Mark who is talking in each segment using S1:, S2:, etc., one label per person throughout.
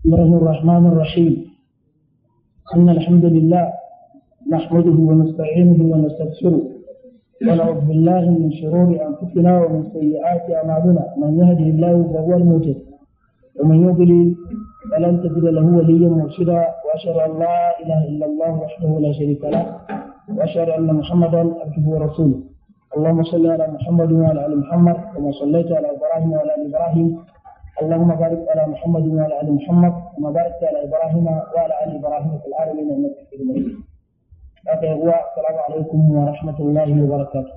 S1: الله الرحمن الرحيم. إن الحمد لله نحمده ونستعينه ونستغفره ونعوذ بالله من شرور أنفسنا ومن سيئات أعمالنا. من يهده الله فهو المهتد ومن يضلل فلن تجد له وليا مرشدا. وأشهد أن لا إله إلا الله وحده لا شريك له وأشهد أن محمدا عبده ورسوله. اللهم صل على محمد وعلى آل محمد كما صليت على إبراهيم وعلى آل إبراهيم. اللهم بارك على محمد وعلى آل محمد كما باركت على إبراهيم وعلى آل إبراهيم في العالمين إنك حميد مجيد. السلام عليكم ورحمة الله وبركاته.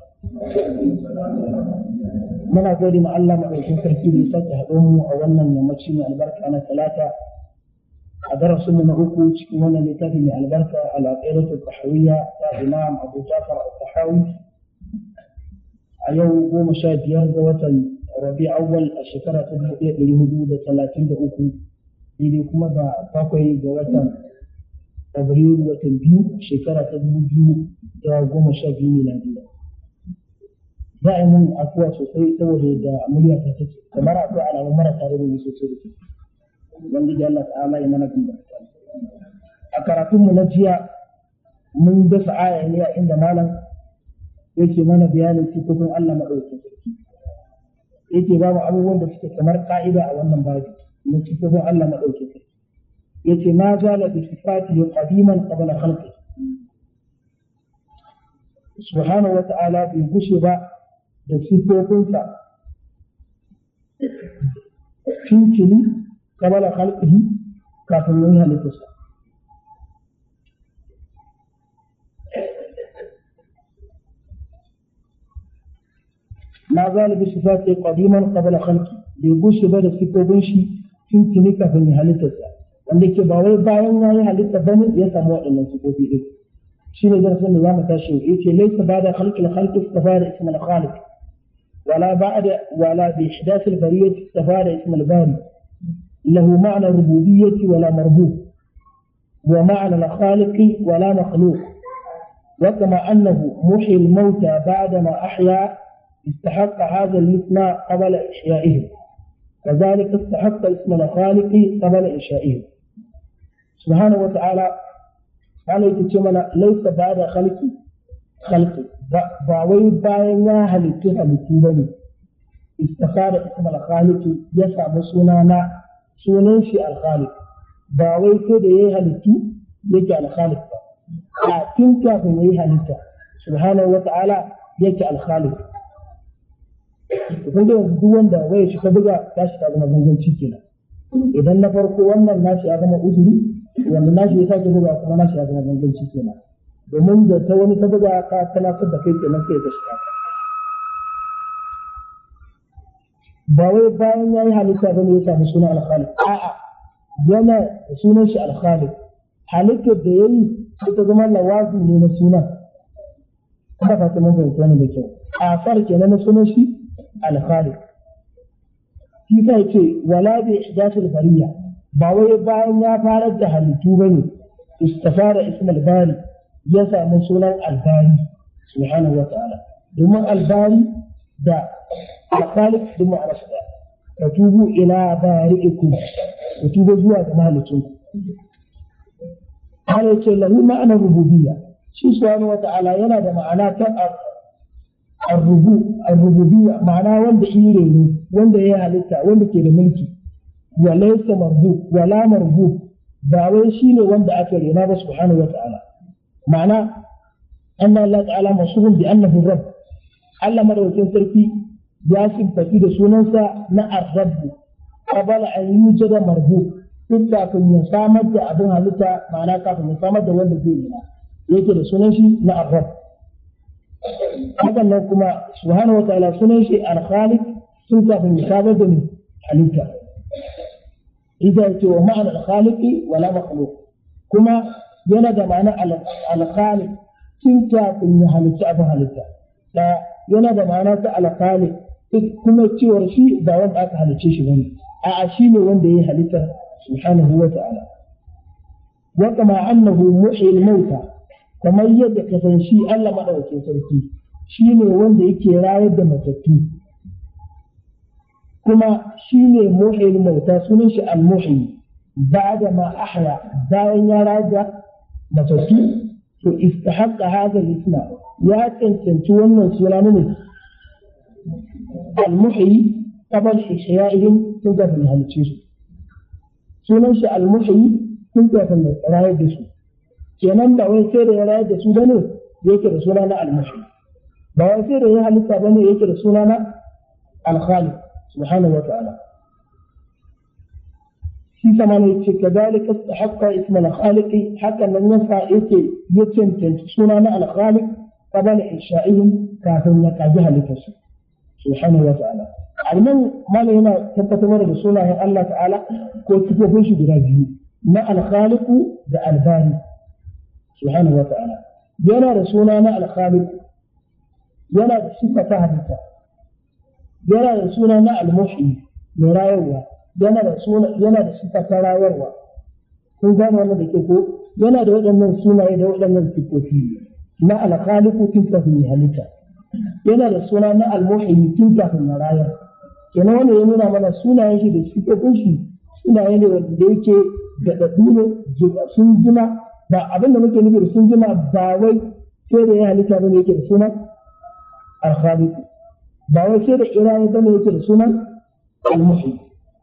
S1: من أقول ما الله معكم تركيب فتح أولا يمشي البركة أنا ثلاثة أدرس من أخوة وانا لتابع البركة العقيدة الطحاوية الإمام أبو جعفر الطحاوي. اليوم هو مشاهد يرجع ربيع أول الشكرة تبقى للهدود 33 إذا كما باقي جواتا أبريل وتنبيو شكرة تبقى يرجع مشاهد ميلادية. دائما أقوى سوسي توهي دا عملية تتسي كما رأيت على مرة تاريخ سوسي wanda Allah ta'ala ya mana bin barka a karatun mu na jiya mun dasa aya ne inda malam yake mana bayanin sifofin Allah madaukakin sarki yake ba mu abubuwan da suke kamar ka'ida a wannan babu na sifofin Allah madaukakin sarki yace ma zala bi sifatihi qadiman qabla khalqi subhanahu wa ta'ala bi gushe ba da sifofinsa tuntuni قبل خلقه كافر منها لتسع. ما زال بصفاته قديما قبل خلقه بيقول شباب السكوبين شيء تنتني كافر منها لتسع. عندك باوي باين يعني هل تبني يسمى إن السكوبين شيء درس النظام التشريعي ليس بعد خلق الخلق استفاد اسم الخالق ولا بإحداث البرية استفاد اسم الباري. له معنى الربوبية ولا مربوب ومعنى الخالق ولا مخلوق. وكما أنه محيي الموتى بعدما أحيا استحق هذا الاسم قبل إحيائه كذلك استحق اسم الخالق قبل إنشائه سبحانه وتعالى. قال يتجمل ليس بعد خلقي باوي باينا هلتها لتبني استخار اسم الخالق يسعى سنانا sunan shi alkhaliq ba wai ko da yayi halittu yake alkhaliq ba a tun kafin yayi halitta subhanahu wata'ala yake alkhaliq. kun ga duk wanda waye shi ka buga tashi ta zama ganganci kenan. idan na farko wannan nashi ya zama uzuri wannan nashi ya sake buga kuma nashi ya zama ganganci kenan domin da ta wani ta buga ka tana da kai kenan sai ka shiga ba wai bayan ya yi halitta ba ne ya samu suna alkhaliq a'a yana sunan shi alkhaliq halittar da ya yi sai ta zama lawazi ne na sunan kuma ka ta mun fahimta ne da kyau a farke na sunan shi alkhaliq shi sai ce wala bi ihdathil bariya ba wai bayan ya fara da halittu bane istafara ismul bari ya samu sunan albari subhanahu wa ta'ala domin albari da الخالق بمعنى صدق وتوبوا إلى بارئكم وتوبوا زواج مالكم. هذا له معنى الربوبية شو سبحانه وتعالى ينادى معناه الربوبية معناه وند إيريني وند يهلكا وند كده ملكي وليس مربوب ولا مربوب باوي شيء وند أكل ينادى سبحانه وتعالى معناه أن الله تعالى موصوف بأنه الرب الله مروي سركي ya simfaki da sunansa na arrabu qabala an yujada marbu duk kafin ya samar da abin halitta ma'ana kafin ya samar da wanda zai yi yake da sunan shi na arrab. hakan nan kuma subhanahu wa ta'ala sunan shi al-khaliq tun kafin ya samar da halitta idan ya ce wa ma'ana al-khaliqi wala makhluq kuma yana da ma'ana al-khaliq tun kafin ya halitta abin halitta da yana da ma'ana ta al-khaliq kuma cewar shi ba wanda aka halicce shi bane a'a shi ne wanda ya halitta subhanahu wa ta'ala. wa kama annahu muhyil mauta kamar yadda ka san shi Allah madaukakin sarki shi ne wanda yake rayar da matattu kuma shi ne muhyil mauta sunan shi al-muhyi ba'da ma ahya bayan ya rada matattu to istahaqqa hadha al-isma ya cancanci wannan suna ne al-muhyi qabl ihya'ihim tun da halice su sunan shi al-muhyi tun da rayar da su kenan ba wai sai da ya rayar da su bane yake da suna na al-muhyi ba wai sai da ya halitta bane yake da suna na al-khaliq subhanahu wa ta'ala shi sama ne ce kadalika istahaqqa isma al-khaliq haka nan yasa yake ya cancanci suna na al-khaliq qabla insha'ihim kafin ya kaji halittarsu subhanahu wa ta'ala annan malai yana tabbatar da sunayen Allah ta'ala ko sifofin shi guda biyu na al-khaliq da al-bari subhanahu wa ta'ala yana da suna na al-khaliq yana da sifa ta halitta yana da suna na al-muhyi mai rayuwa yana da sifa ta rayuwa kun gane wannan da ke ko yana da waɗannan sunaye da waɗannan sifofi na al-khaliq tun kafin halitta yana da suna na al-muhyi tun kafin rayuwa kenan wannan ya nuna mana sunayen shi da sifofin shi sunaye ne wanda yake da dadu ne sun jima ba abinda muke nufi da sun jima ba wai sai da ya halitta bane yake da sunan al-khaliq ba wai sai da irayi bane yake da sunan al-muhyi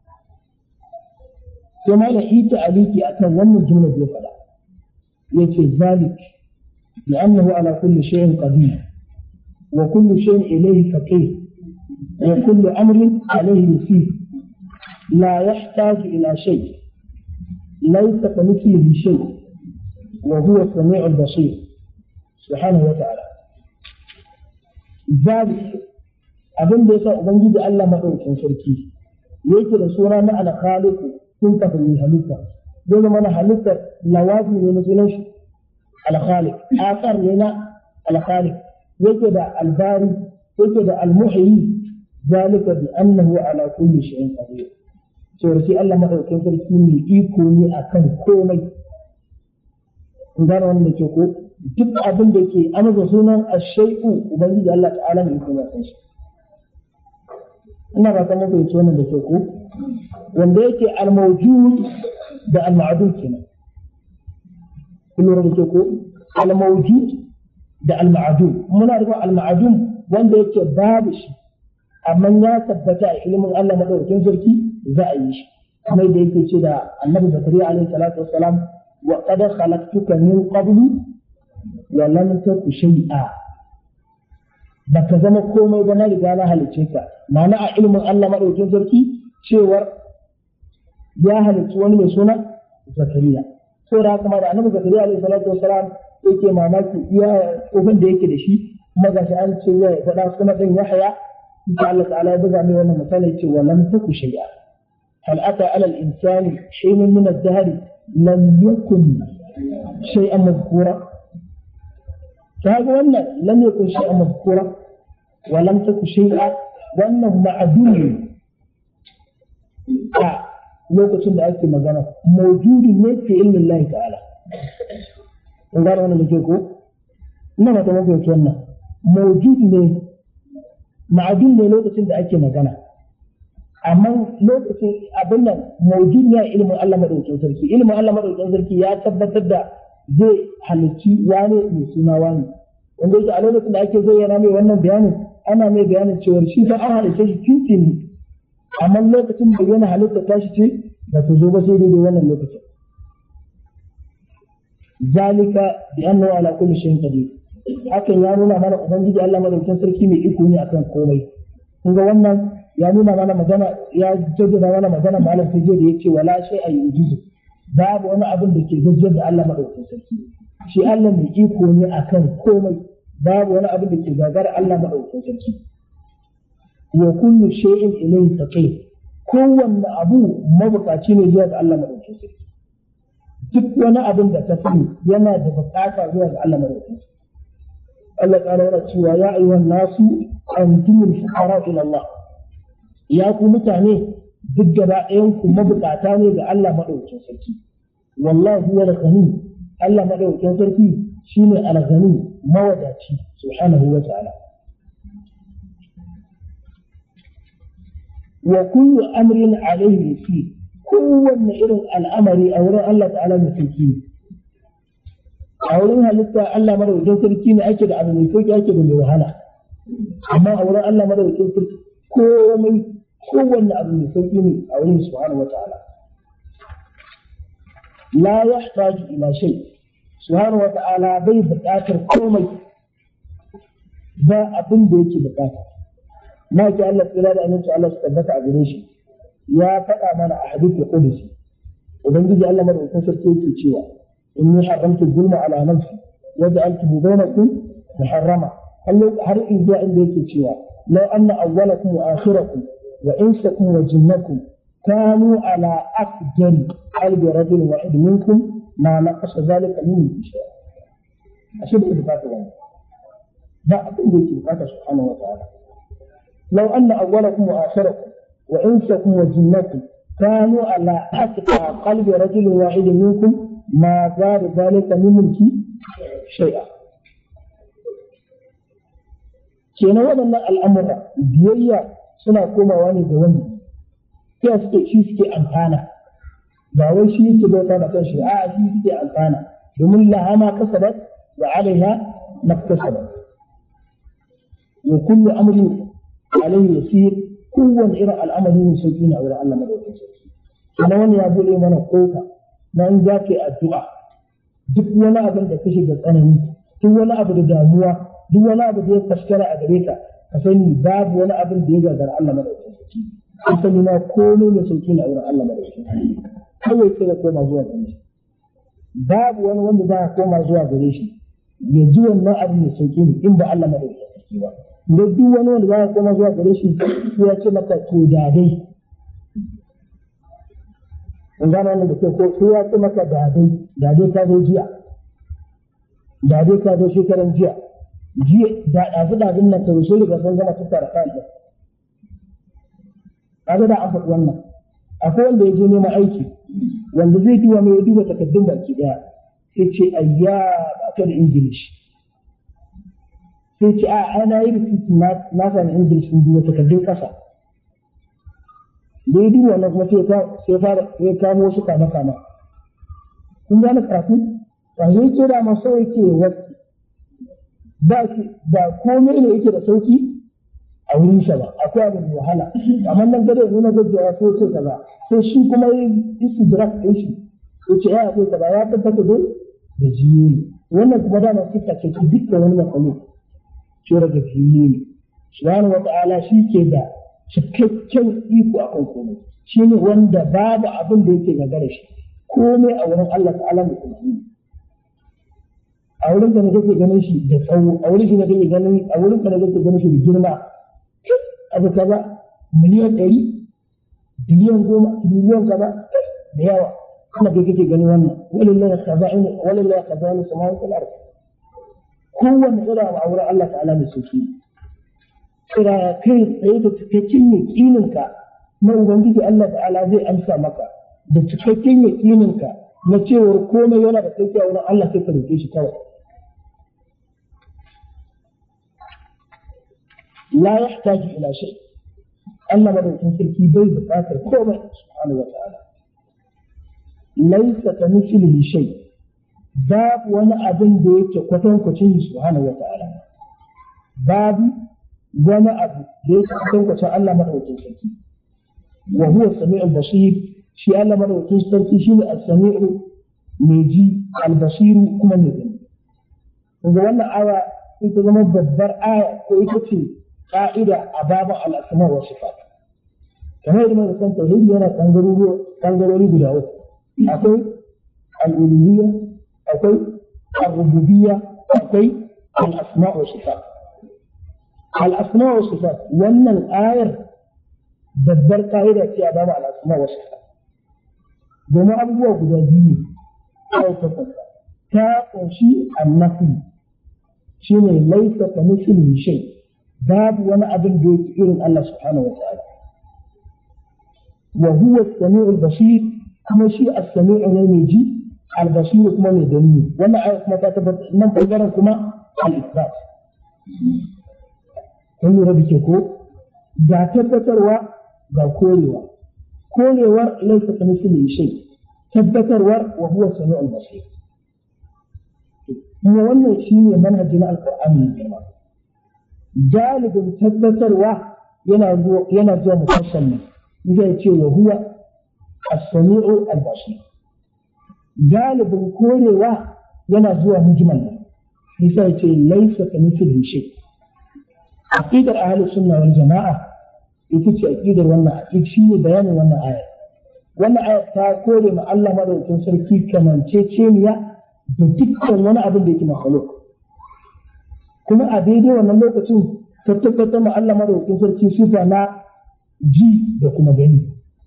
S1: sai ma da ita aliki akan wannan jumla da ya faɗa yace zalik لأنه على كل شيء قدير وكل شيء إليه فقير وكل أمر عليه يسير لا يحتاج إلى شيء ليس كمثله شيء وهو السميع البصير سبحانه وتعالى ذلك abin da yasa ubangiji Allah madaukakin sarki yake da suna na al-khaliq tun kafin halitta dole mana halitta lawazi ne na sunan shi al-khaliq asar ne na al-khaliq yake da al-bari yake da al-muhyi zalika bi annahu ala kulli shay'in qadir to sai Allah madaukakin sarki ne iko ne akan komai indar wanda ke ko duk abin da ke amsa sunan ash-shay'u ubangiji Allah ta'ala ne iko akan shi ina ba ta mafi wannan da ke ko wanda yake al-mawjud da al-ma'dud kenan kullu da ke ko al-mawjud da al-ma'dud muna da al-ma'dud wanda yake babu shi amma ya tabbata a ilimin Allah madaukakin sarki za a yi shi kamar da yake ce da Annabi Zakariya alaihi salatu wassalam wa qad khalaqtuka min qablu wa lam taku shay'a baka zama komai ba na riga na halice ka ma'ana a ilimin Allah madaukakin sarki cewar ya halicci wani mai suna Zakariya saboda haka da Annabi Zakariya alaihi salatu wassalam yake mamaki iya kofin da yake da shi kuma gashi an ce ya faɗa suna ɗin Yahya Allah تعالى يبقى من وانا مثالي ولم تكن شيئا هل أتى على الإنسان شيء من الدهر لم يكن شيئا مذكورا فهذا وانا لم يكن شيئا مذكورا ولم تكن شيئا وانا معدوم lokacin da ake magana mawjudi ne fi ilmin Allah ta'ala in gane wannan nake ko ina ba ta mafi wannan mawjudi ne ma'adun ne lokacin da ake magana amma lokacin abin nan mawjud ne ilimin Allah madaukakin sarki ilimin Allah madaukakin sarki ya tabbatar da zai halicci wani mai suna wani wanda yake a lokacin da ake zayyana mai wannan bayanin ana mai bayanin cewa shi fa an halicce shi tintini amma lokacin bayyana halitta tashi ce ba ta zo ba sai dai wannan lokacin zalika bi annahu ala kulli shay'in qadir hakan ya nuna mana ubangiji Allah madaukakin sarki mai iko ne akan komai kun ga wannan ya nuna mana magana ya jaddada mana magana malam sai da yake wala shay ay yujizu babu wani abin da ke gajjar da Allah madaukakin sarki shi Allah mai iko ne akan komai babu wani abin da ke gagara Allah madaukakin sarki wa kullu shay'in ilayhi taqi kowanne abu mabukaci ne zuwa ga Allah madaukakin sarki duk wani abin da ka sani yana da bukata zuwa ga Allah madaukakin sarki Allah ta'ala yana cewa ya ayyuhan nasu antumul fuqara ila Allah ya ku mutane duk gaba ɗayan ku mabukata ne ga Allah madaukakin sarki wallahi huwa al-ghani Allah madaukakin sarki shine al-ghani mawadaci subhanahu wa ta'ala wa kullu amrin alayhi fi kowanne irin al'amari a wurin Allah ta'ala mai sauki ne a wurin halitta Allah madaukakin sarki ne ake da abu mai sauki ake da mai wahala amma a wurin Allah madaukakin sarki kowanne abu mai sauki ne a wurin subhanahu wata'ala la yahtaju ila shay subhanahu wata'ala bai buƙatar komai ba abin da yake buƙata ma ki Allah tsira da aminci Allah su tabbata a gare shi ya faɗa mana a hadithul qudsi ubangiji Allah madaukakin sarki yake cewa inni haramtu zulma ala nafsi wa ja'altuhu bainakum muharrama har in zuwa inda yake cewa law anna awwalakum wa akhirakum wa insakum wa jinnakum kanu ala afjari qalbi rajul wahid minkum ma naqasa dhalika min shay'a ashe da bukata wannan ba abin da yake bukata subhanahu wa ta'ala law anna awwalakum wa akhirakum wa insakum wa jinnakum كانوا على أتقى قلب رجل واحد منكم ما زاد ذلك من ملكي شيئا kenan waɗannan al'amura biyayya suna komawa ne da wani sai shi suke amfana ba wai shi yake bauta da kanshi a shi suke amfana domin laha ma kasabat wa alaiha maktasabat wa kullu amrin alayhi yasir kowane irin al'amari ne sauki ne a wurin Allah madaukakin sarki kuma wani ya bude mana kofa na in za ka yi addu'a duk wani abin da ka shiga tsanani duk wani abu da damuwa duk wani abu da ya faskara a gare ka ka sani babu wani abin da ya gagara Allah madaukakin sarki ka sani na komai ne sauki ne a wurin Allah madaukakin sarki kawai sai ka koma zuwa gare shi babu wani wanda za ka koma zuwa gare shi ya ji wannan abin mai sauki ne in ba Allah madaukakin sarki ba da duk wani wanda za ka koma zuwa gare shi ya ce maka to dadai in gane wannan da ke ko sai ya ce maka dadai ka zo jiya dadai ka zo shekaran jiya da ɗazu nan ta rushe daga sun gama tattara kanta kaga da an faɗi wannan akwai wanda ya je neman aiki wanda zai duba mai duba takardun baki daya sai ce ayya ba ka da ingilishi sai ce a ana yi rubutu na sami ingilishi in duba takardun ƙasa da ya duba wannan kuma sai kamo wasu kama kun gane karatu ba zai ce da masu yake wasu ba komai ne yake da sauki a wurin sa ba akwai abu da wahala amma nan gado ne na gajiya ko ce kaza sai shi kuma yi istidrak din shi ko ce ya akwai kaza ya tabbata da jiyo ne wannan kuma da masu take ce dukkan wani matsalo ce daga jiyo ne subhanahu wata'ala shi ke da cikakken iko akan komai shi ne wanda babu abin da yake gagara shi komai a wurin Allah ta'ala ne kuma a wurin ka ne kake ganin shi da tsawo a wurin ka ne kake ganin shi da girma abu kaza miliyan 100 biliyan 10 miliyan kaza da yawa kuma kai kake gani wannan walillahi khaza'in samawati wal ardh kowanne irin a wurin Allah ta'ala ne suke kira kai tsaye da cikakken yaqininka na ubangiji Allah ta'ala zai amsa maka da cikakken yaqininka na cewar komai yana da sauki a wurin Allah sai ka roke shi kawai la yahtaju ila shay Allah madaukakin sarki bai buƙatar komai subhanahu wa ta'ala laysa kamithlihi shay babu wani abin da yake kwatankwacin shi subhanahu wa ta'ala babu wani abu da yake kwatankwacin Allah madaukakin sarki wa huwa as-sami'ul basir shi Allah madaukakin sarki shine as-sami'u mai ji al-basir kuma mai gani daga wannan aya ita zama babbar aya ko ita ce ka'ida a babu al-asma wa sifat kamar yadda muka san tauhidi yana bangarori guda uku akwai al-uluhiyya akwai al-rububiyya akwai al-asma wa sifat al-asma wa sifat wannan ayar babbar ka'ida ce a babu al-asma wa sifat domin abubuwa guda biyu ne ta kunshi annafi shine laisa ka mislihi shay babu wani abin da yake irin Allah subhanahu wa ta'ala wa huwa as-sami'ul basir kuma shi as-sami'u ne mai ji al-basir kuma mai gani wannan ayat kuma ta tabbata nan bangaren kuma al-isbat kun lura da ke ko ga tabbatarwa ga korewa korewar laysa kamithlihi shay tabbatarwar wa huwa samiul basir kuma wannan shine manhajin alqur'ani ne girma galibin tabbatarwa yana zuwa mufassal ne zai ce wa huwa as-sami'u al-basir galibin korewa yana zuwa mujmal ne sai ce laysa kamithlihi shay aqidar ahlus sunna wal jamaa ita ce aqidar wannan aqid shine bayanin wannan aya wannan aya ta kore ma Allah madaukakin sarki kamanceceniya da dukkan wani abin da yake makhluk kuma a daidai wannan lokacin ta tabbatar ma Allah madaukakin sarki sifa na ji da kuma gani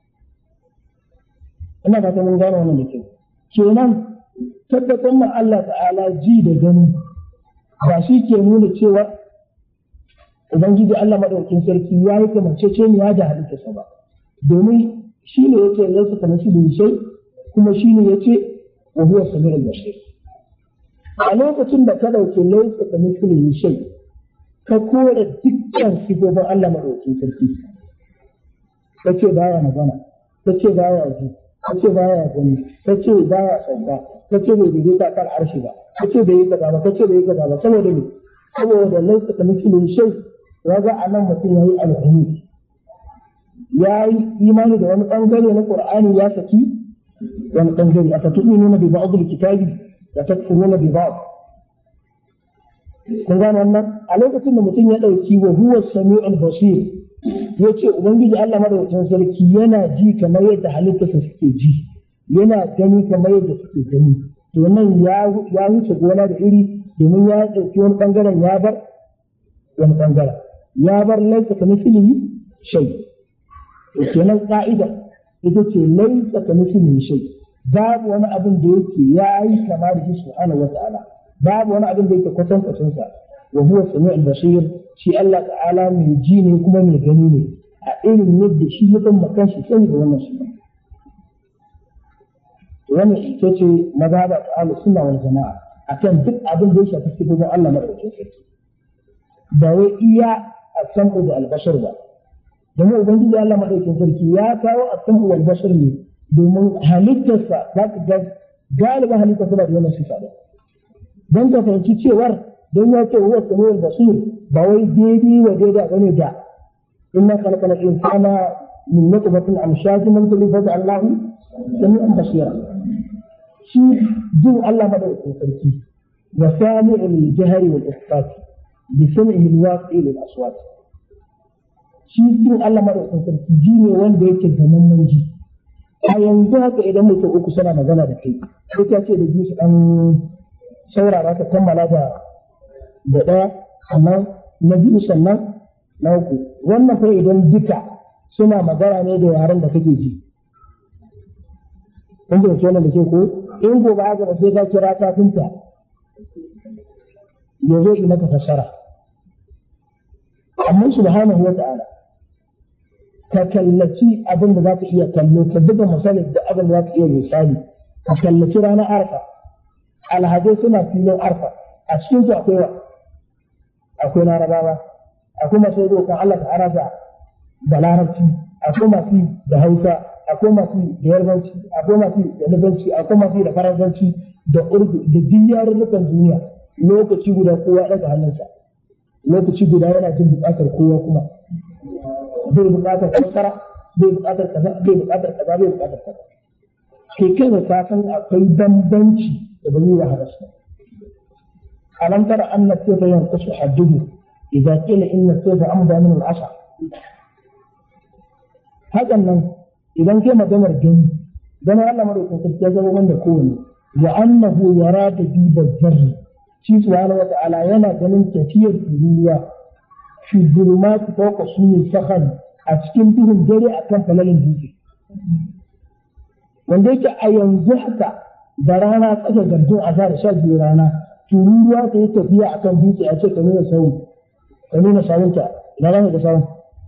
S1: ina fata mun gano wannan da kyau kenan tabbatar ma Allah ta'ala ji da gani ba shi ke nuna cewa ubangiji Allah madaukakin sarki ya yi kamanceceniya da halittarsa ba domin shi ne yace laysa kamithlihi shay kuma shi ne yace wa huwa samiul basir a lokacin da ka dauke laysa kamithlihi shay ka kore dukkan sifofin Allah madaukakin sarki kace baya magana kace baya ji kace baya gani kace baya sauka kace bai dige ta kan arshi ba kace bai yi kaza ba kace bai yi kaza ba saboda ne saboda laysa kamithlihi shay waga anan mutum yayi alheri ya yi imani da wani bangare na Qur'ani ya saki wani bangare aka tu'minuna bi ba'd al-kitabi wa takfuruna bi ba'd kun gane wannan a lokacin da mutum ya dauki wa huwa samiul basir yace ubangiji Allah madaukakin sarki yana ji kamar yadda halittarsa suke ji yana gani kamar yadda suke gani to nan ya wuce gona da iri domin ya dauki wani bangaren ya bar wani bangaren ya bar laysa kamithlihi shay kenan ka'ida ita ce laisa ka mislihi shay babu wani abin da yake yayi kama da shi subhanahu wata'ala babu wani abin da yake kwatankwacin sa wa huwa samiul basir shi Allah ta'ala mai ji ne kuma mai gani ne a irin yadda shi ya san makan shi sai da wannan shi wannan ita ce mazhaba ta ahlus sunna wal jamaa akan duk abin da ya shafi sifofin Allah madaukakin sarki ba wai iya as-sam'u da al-bashar ba domin ubangiji Allah madaukakin sarki ya kawo as-sam'u wal bashar ne domin halittarsa za ka ga galiban halittarsa ba da wannan sifa ba don ka fahimci cewar don ya ce huwa samiul basir ba wai daidai wa daidai bane da inna khalaqal insana min nutfatin amshajin nabtali fa Allahu sami'an basira shi jin Allah madaukakin sarki wa sami'ul jahri wal ikhfat bi sam'ihi al-waqi lil aswat shi jin Allah madaukakin sarki ji ne wanda yake ganin nan ji a yanzu haka idan mutum uku suna magana da kai sai ka ce da ji su dan saurara ka kammala da ɗaya sannan na biyu sannan na uku wannan fa idan duka suna magana ne da yaren da kake ji kun da kenan da ke ko in gobe haka ba sai ka kira kafinta ya zo yi maka fassara amma subhanahu wa ta'ala ka kallaci abin da za ka iya kallo ka buga misali da abin da za ka iya misali ka kallaci ranar arfa alhazai suna filin arfa a cikin su akwai larabawa akwai masu dokan Allah ta arasa da larabci akwai masu da hausa akwai masu da yarbanci akwai masu da nufanci akwai masu da faransanci da urdu da duk yarurrukan duniya lokaci guda kowa daga hannunsa lokaci guda yana jin bukatar kowa kuma bai bukatar fassara bai bukatar kaza bai bukatar kaza bai bukatar kaza kai ka san akwai bambanci da bai yi wahala su alam tara anna sayfa yanqusu hadduhu idza qila inna sayfa amda min al-asha hakan nan idan kai maganar gani ganin Allah madaukakin sarki ya zama wanda kowanne wa annahu yarada bi zarri shi subhanahu wa ta'ala yana ganin tafiyar ruwa fi zulumati fawqa suni sakhal a cikin duhun dare akan falalin dutse wanda yake a yanzu haka da rana tsaka gardin azhar 12 rana tururuwa ta yi tafiya akan dutse a ce ka nuna sawunta ina za ka ga sawun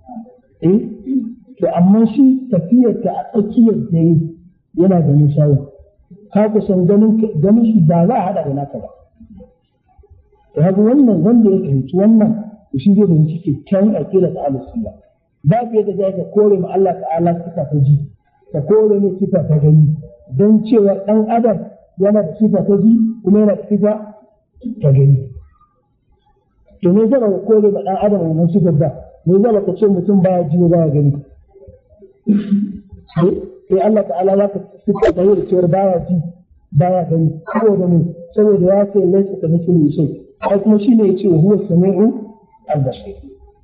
S1: to amma shi tafiyar ta a tsakiyar dare yana ganin sawun ka kusan ganin shi ba za a hada da naka ba to haka wannan wanda ya fahimci wannan shi zai fahimci kyakkyawan aƙida ta ahlus sunna ba fiye da zai ka kore ma Allah ta'ala sifa ta ji ka kore ne sifa ta gani don cewa ɗan adam yana da sifa ta ji kuma yana da sifa ta gani. To me zai ka kore ba ɗan adam wannan sifar ba, me zai ka ce mutum baya ji baya gani? Sai Allah ta'ala za ka sifa ta yi da cewar baya ji baya gani saboda mu saboda ya ce laisa ka mutum shay ai kuma shine ya ce huwa samiu al-basir.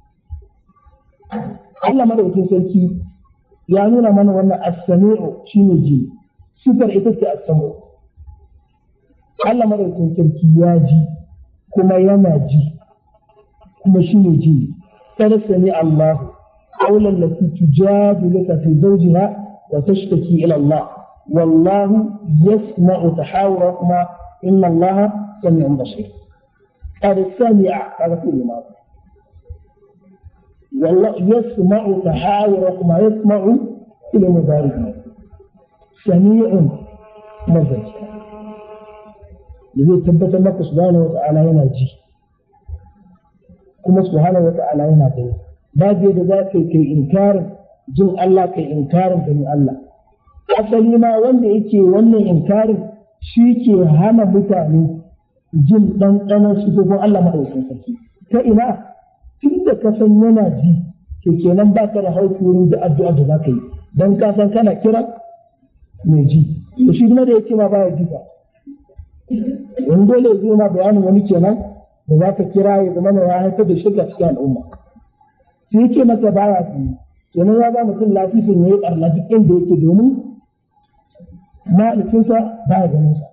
S1: Allah madaukakin sarki ya nuna mana wannan as-sami'u shine ji, sifar ita ce as-sami'u. Allah madaukakin sarki ya ji kuma yana ji kuma shine ji. Kada sami Allah qawlan lati tujadiluka fi zawjiha wa tashtaki ila Allah wallahu yasma'u tahawurakuma inna Allah sami'un basir. Kada sami'a kaga fi'il madi والله يسمع تحاوركما يسمع إلى مضارع سميع مزج الذي ثبت لك سبحانه وتعالى يناجي كما سبحانه وتعالى يناجي بعد ذلك كي إنكار جن الله كي إنكار بني الله asali ma wanda yake wannan inkarin shi ke hana mutane jin ɗanɗanon sifofin Allah madaukakin sarki ta ina tun da ka san yana ji to kenan ba ka da haukuri da addu'a da za ka yi don ka san kana kira mai ji to shi kuma da yake ma baya ji ba wani dole zai ma bayanin wani kenan da za ka kira ya zama ya haifar da shirka cikin al'umma sai yake masa baya ji kenan ya ba mutum lafifin ya yi ɓarna duk inda yake domin ma'aikinsa baya ganin sa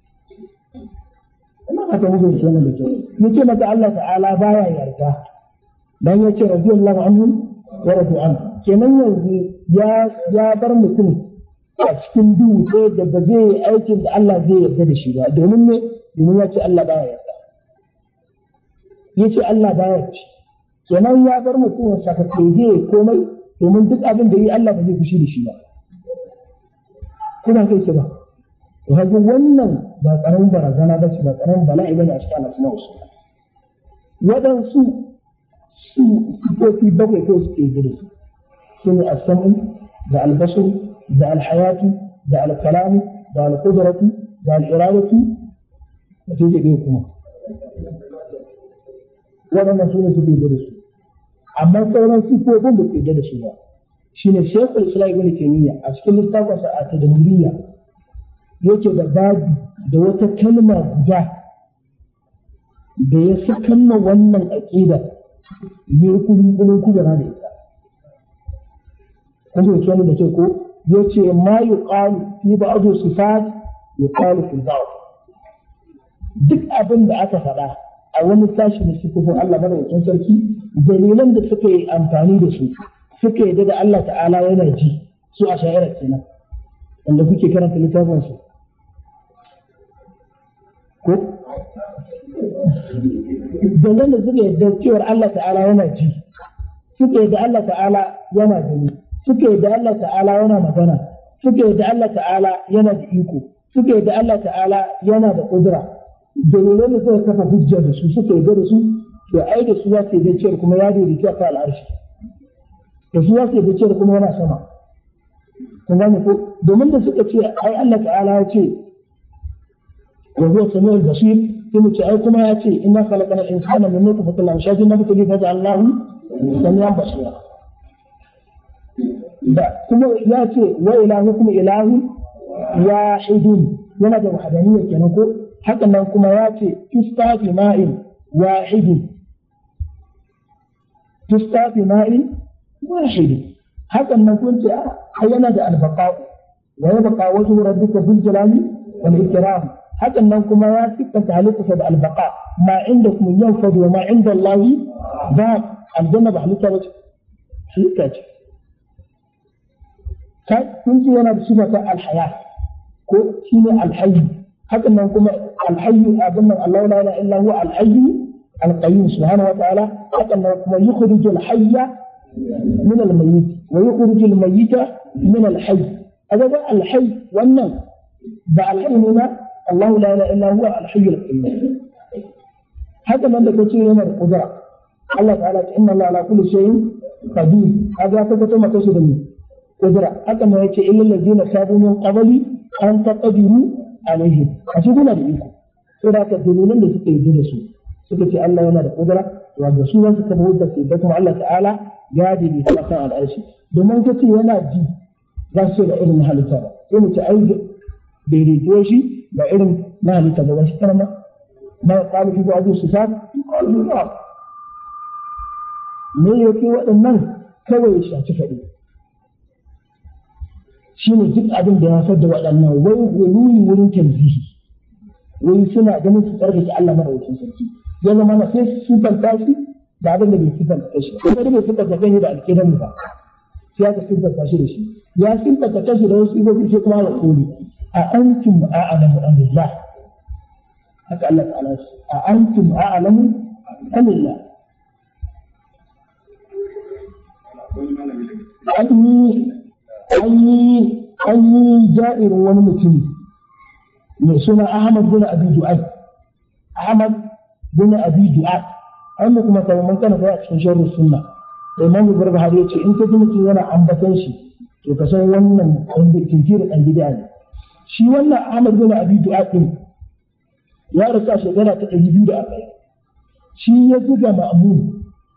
S1: ina haka mutum kenan da kyau yake masa Allah ta'ala baya yarda dan ya ce radiyallahu anhu wa radu an kenan yanzu ya bar mutum a cikin duhu ko da ba zai yi aikin da Allah zai yarda da shi ba domin ya ce Allah baya yarda ya ce Allah baya yarda kenan ya bar mutum saka zai komai domin duk abin da yi Allah ba zai fushi da shi ba kuna kai ce ba to haka wannan ba karamin barazana ba ce ba karamin bala'i bane a cikin al'umma waɗansu sifofi bakwai ko suke gudu su ne as-sam'u da al-basar da al-hayatu da al-kalamu da al-qudratu da al-iradatu da take bai kuma waɗannan su ne suke gudu su amma sauran sifofin da ke gudu su ba shine Sheikhul Islam Ibn Taymiyyah a cikin littafinsa a Tadmuriyya yake da babi da wata kalma guda da ya sakanna wannan aqida yi kullum kubara da ita kun ce da ke ko yace ma yuqalu fi ba'd sifat yuqalu fi ba'd duk abin da aka faɗa a wani sashi na sifofin Allah madaukakin sarki dalilan da suka yi amfani da su suka yi da Allah ta'ala yana ji su a sha'irar kenan wanda kuke karanta littafin su ko dangane da suka yadda cewar Allah ta'ala yana ji suka yadda Allah ta'ala yana gani suka yadda Allah ta'ala yana magana suka yadda Allah ta'ala yana da iko suka yadda Allah ta'ala yana da kudura dalilan da suka kafa hujja da su suka yadda da su to ai da su za su yadda cewar kuma ya daidaita ka al'arshi da su za su yadda cewar kuma yana sama kun gane ko domin da suka ce ai Allah ta'ala ya ce wa huwa samiul basir sai ce ai kuma ya ce inna khalaqana insana min nutfatin amshajin nabtali fa ja'alnahu samian basira da kuma ya ce wa ilahukum ilahu wahidun yana da wahdaniyya kenan ko haka nan kuma ya ce tustafi ma'in wahidun haka nan kun ce ai yana da albaqa wa yabqa wajhu rabbika bil jalali wal ikram hakan nan kuma ya siffanta halittarsa da albaka ma inda kuma yan fado ma inda Allah ba aljanna ba halitta ba ce halitta ce kai kun ce yana da sifa ta alhaya ko shine alhayy hakan nan kuma alhayy abin nan Allah la ilaha illa huwa alhayy alqayyum subhanahu wa ta'ala hakan nan kuma yukhrij alhayya min almayyit wa yukhrij almayyita min alhayy hada alhayy wannan ba alhayy ne الله لا اله الا هو الحي القيوم هذا من ذكر يوم القدره الله تعالى ان الله على كل شيء قدير هذا فتت ما تشهد kudura haka ma yace illal ladina tabu min qabli an taqdiru alaihim a cikin da iko sai da ka dalilan da suka yi da su suka ce Allah yana da kudura wanda su wasu ka bauta sai da kuma Allah ta'ala ya dade ta kan al'arshi domin kace yana ji za su da irin halitta ba sai mu ci ai daidaito shi ba irin na halitta ba shi karama ma qalu fi ba'd sifat qalu la me yake waɗannan kawai shaci faɗi shi ne duk abin da ya fadda waɗannan wai wani wurin tanzihi wai suna ganin su tsarkake Allah madaukakin sarki ya zama na sai su sifanta shi da abin da bai sifanta shi kuma da bai sifanta kai da alƙidan ba sai aka sifanta shi da shi ya sifanta kashi da wasu ibobi sai kuma ya koli a antum a'lamu amillah haka Allah ta'ala a antum a'lamu amillah an yi ja'irin wani mutum mai suna Ahmad bin Abi Du'ad Ahmad bin Abi Du'ad an kuma kamar kana kai a cikin sharh sunna da Imam Bukhari ya ce in ka ji mutum yana ambatan shi to ka san wannan tinkirin dan bid'a ne shi wannan Ahmad bin Abi Du'ad din ya rasu a shekara ta 240 shi ya zuga Ma'mun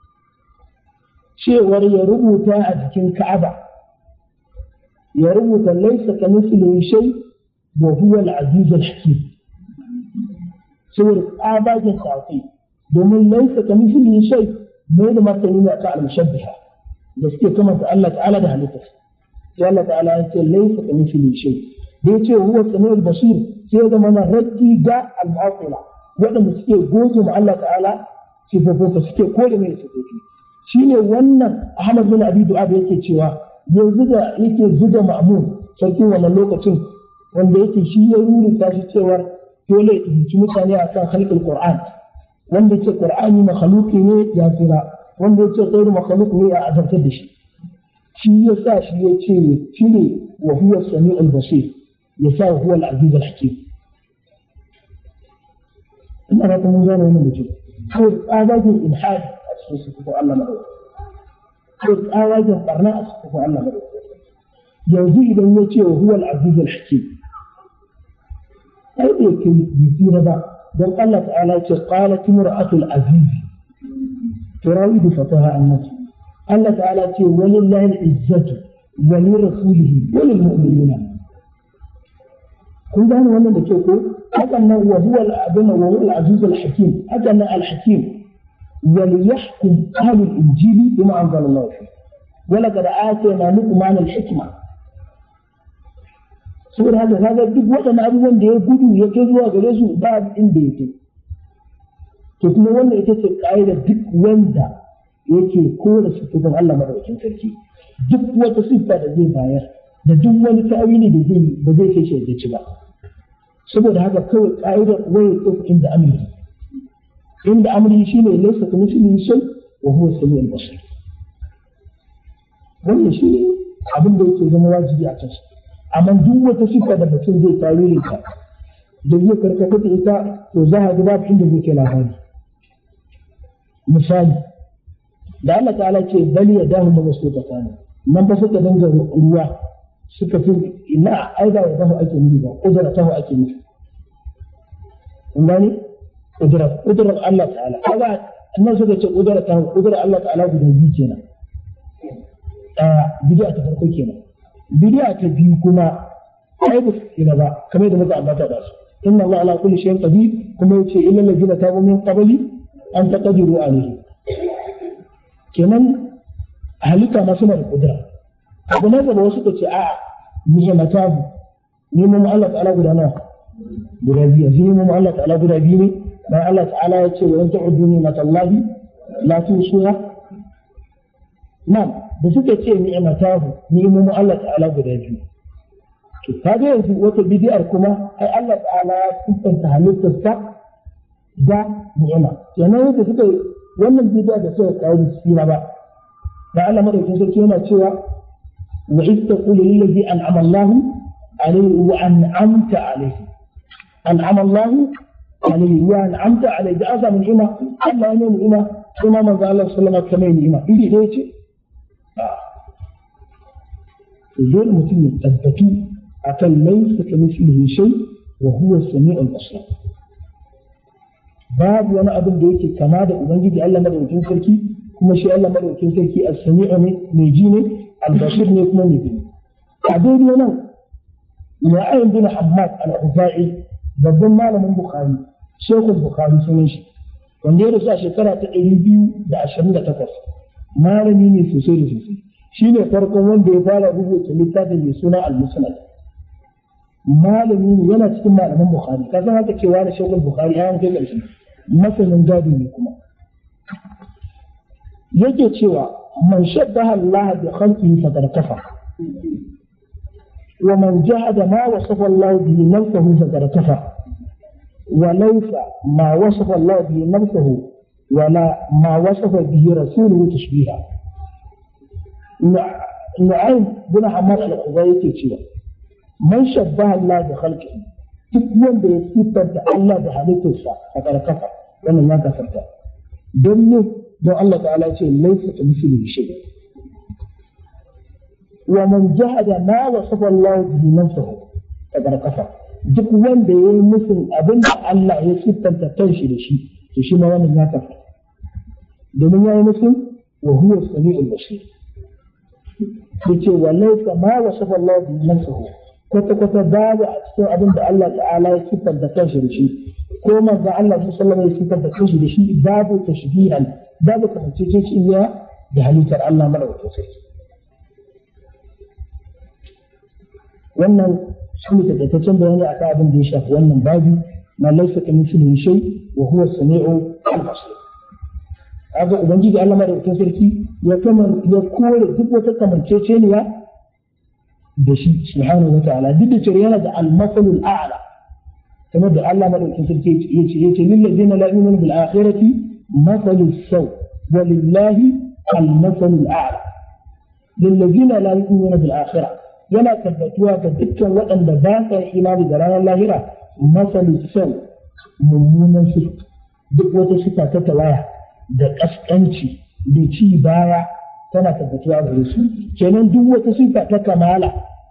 S1: cewar ya rubuta a jikin Ka'aba ya rubuta laisa kamithlihi shay wa huwa al-aziz al-hakim saboda tsabagen tsafi domin laisa kamithlihi shay mai da martani ne akan al-mushabbiha da suke kamanta Allah ta'ala da halitta sai Allah ta'ala ya ce laisa kamithlihi shay da ya ce huwa samiul basir sai ya zama raddi ga al-mu'attila waɗanda suke goge ma Allah ta'ala sifofinsa suke kore mai sifofi shine wannan Ahmad bin Abi Du'ad yake cewa yanzu da yake zuga Ma'mun sarkin wannan lokacin wanda yake shi ya rubuta shi cewa dole ya tuci mutane akan khalqul Qur'an wanda yake Qur'ani makhluqi ne ya tsira wanda yake ghairu makhluq ne ya azabtar da shi shi yasa shi yace shi ne wa huwa samiul basir yasa huwa al-aziz al-hakim ina ba mun gane wannan mutum kawai tsabagen ilhad a cikin sufufin Allah madaukakin kawai tsabagen barna a sufufin Allah madaukakin yanzu idan ya ce wa huwa al-aziz al-hakim ai bai kai bisira ba don Allah ta'ala ce qalat imra'atul aziz turawidu fataha annati Allah ta'ala ce walillahi al-izzatu wa li rasulihi wa lil mu'minina kun gane wannan da ke ko hakan nan wa huwa al-abuna wa huwa al-aziz al-hakim hakan nan al-hakim wa liyahkum ahlul injili bima anzala Allah fi wa laqad atayna luqman al-hikma saboda haka kaga duk waɗannan abubuwan da ya gudu ya kai zuwa gare su ba inda yake to kuma wannan ita ce ƙa'idar duk wanda yake kore sifofin Allah madaukakin sarki duk wata siffa da zai bayar da duk wani ta'awili da zai ba zai kai shi da ci ba saboda haka kawai ƙa'idar waye tsofa inda amri shine laysa kamithlihi shay wa huwa as-sami'ul basir wannan shine abin da yake zama wajibi a kansa amma duk wata siffa da mutum zai tawilin ta da zai karkata da ita to za a ga babu inda zai kai labari misali da Allah ta'ala ce bal yadahu mabsuutatan nan ba suka danga ruwa suka fi ina aida ya dahu ake nufi ba qudratahu ake nufi kun gane qudrar Allah ta'ala kaga annan suka ce qudrar Allah ta'ala guda biyu kenan bid'a ta farko kenan bid'a ta biyu kuma ai ba su kira ba kamar da muka ambata da su inna Allah ala kulli shay'in qadir kuma yace illa allazina tabu min qabli an taqdiru alayhi kenan halitta ma suna da kudura abu na gaba wasu ce a'a ni'mata ne mu Allah ta'ala guda nawa guda biyu ne mu Allah ta'ala guda biyu ne dan Allah ta'ala ya ce wa in ta'uddu ni'matallahi la tusuha nan da suka ce ni'mata mu Allah ta'ala guda biyu to kaga yanzu wata bid'ar kuma ai Allah ta'ala ya tsanta halittarsa da ni'ima kenan da suka wannan bid'a da suka kawo su ba da Allah madaukakin sarki yana cewa wa istaqulu lil ladzi an'ama Allah alayhi wa an'amta alayhi an'ama Allah alayhi wa an'amta alayhi da azamin ni'ima Allah ya nuna ni'ima kuma manzo Allah sallallahu alaihi wasallam kamar ni'ima iri da yace dole mutum ya tabbatu akan laysa kamithlihi shay wa huwa as-sami'ul basir babu wani abin da yake kama da ubangiji Allah madaukakin sarki kuma shi Allah madaukakin sarki as-sami'u ne mai ji ne al-basir ne kuma mai gani a daidai nan ya ayin bin Hammad al-Khuzai babban malamin Bukhari Sheikhul Bukhari sunan shi wanda ya rasu a shekara ta 228 malami ne sosai da sosai shi ne farkon wanda ya fara rubuta littafin mai suna al-Musnad malami ne yana cikin malaman Bukhari ka san haka cewa da Sheikhul Bukhari ayan kai ƙarshe masanin gado ne kuma yake cewa man shabbaha Allah bi khalqihi faqad kafara wa man jahada ma wasafa Allah bihi nafsuhu faqad kafara wa laysa ma wasafa Allah bihi nafsuhu wala ma wasafa bihi rasuluhu tashbiha Nu'aym bin Hammad al-Khuzai yake cewa man shabbaha Allah bi khalqihi duk wanda ya siffanta Allah da halittarsa a karkafa wannan ya kafarta don ne don Allah ta'ala ce laisa ta misali shay wa man jahada ma wasafa Allah bi nafsihi a karkafa duk wanda ya yi musun abin da Allah ya siffanta kanshi da shi to shi ma wannan ya kafarta domin ya yi musun wa huwa as-sami'ul basir yace wa laisa ma wasafa Allah bi nafsihi kwata-kwata babu a cikin abin da Allah ta'ala ya siffar da kanshi da shi ko manzo Allah sallallahu alaihi ya siffar da kanshi da shi babu tashbihan babu kamanceceniya da halittar Allah madaukakin sarki wannan shi ne takaitaccen bayani akan abin da ya shafi wannan babu ma laysa kamithlihi shay wa huwa as-sami'u al-basir haka ubangiji Allah madaukakin sarki ya kore duk wata kamanceceniya da shi subhanahu wa ta'ala duk da cewa yana da al-masalul a'la kamar da Allah madaukakin sarki yace lil ladina la yu'minuna bil akhirati masalus saw wa lillahi al-masalul a'la lil ladina la yu'minuna bil akhirah yana tabbatuwa ga dukkan waɗanda ba sa imani da ranar lahira masalus saw mummunan su duk wata sifa ta tawaya da kaskanci da ci baya tana tabbatuwa gare su kenan duk wata sifa ta kamala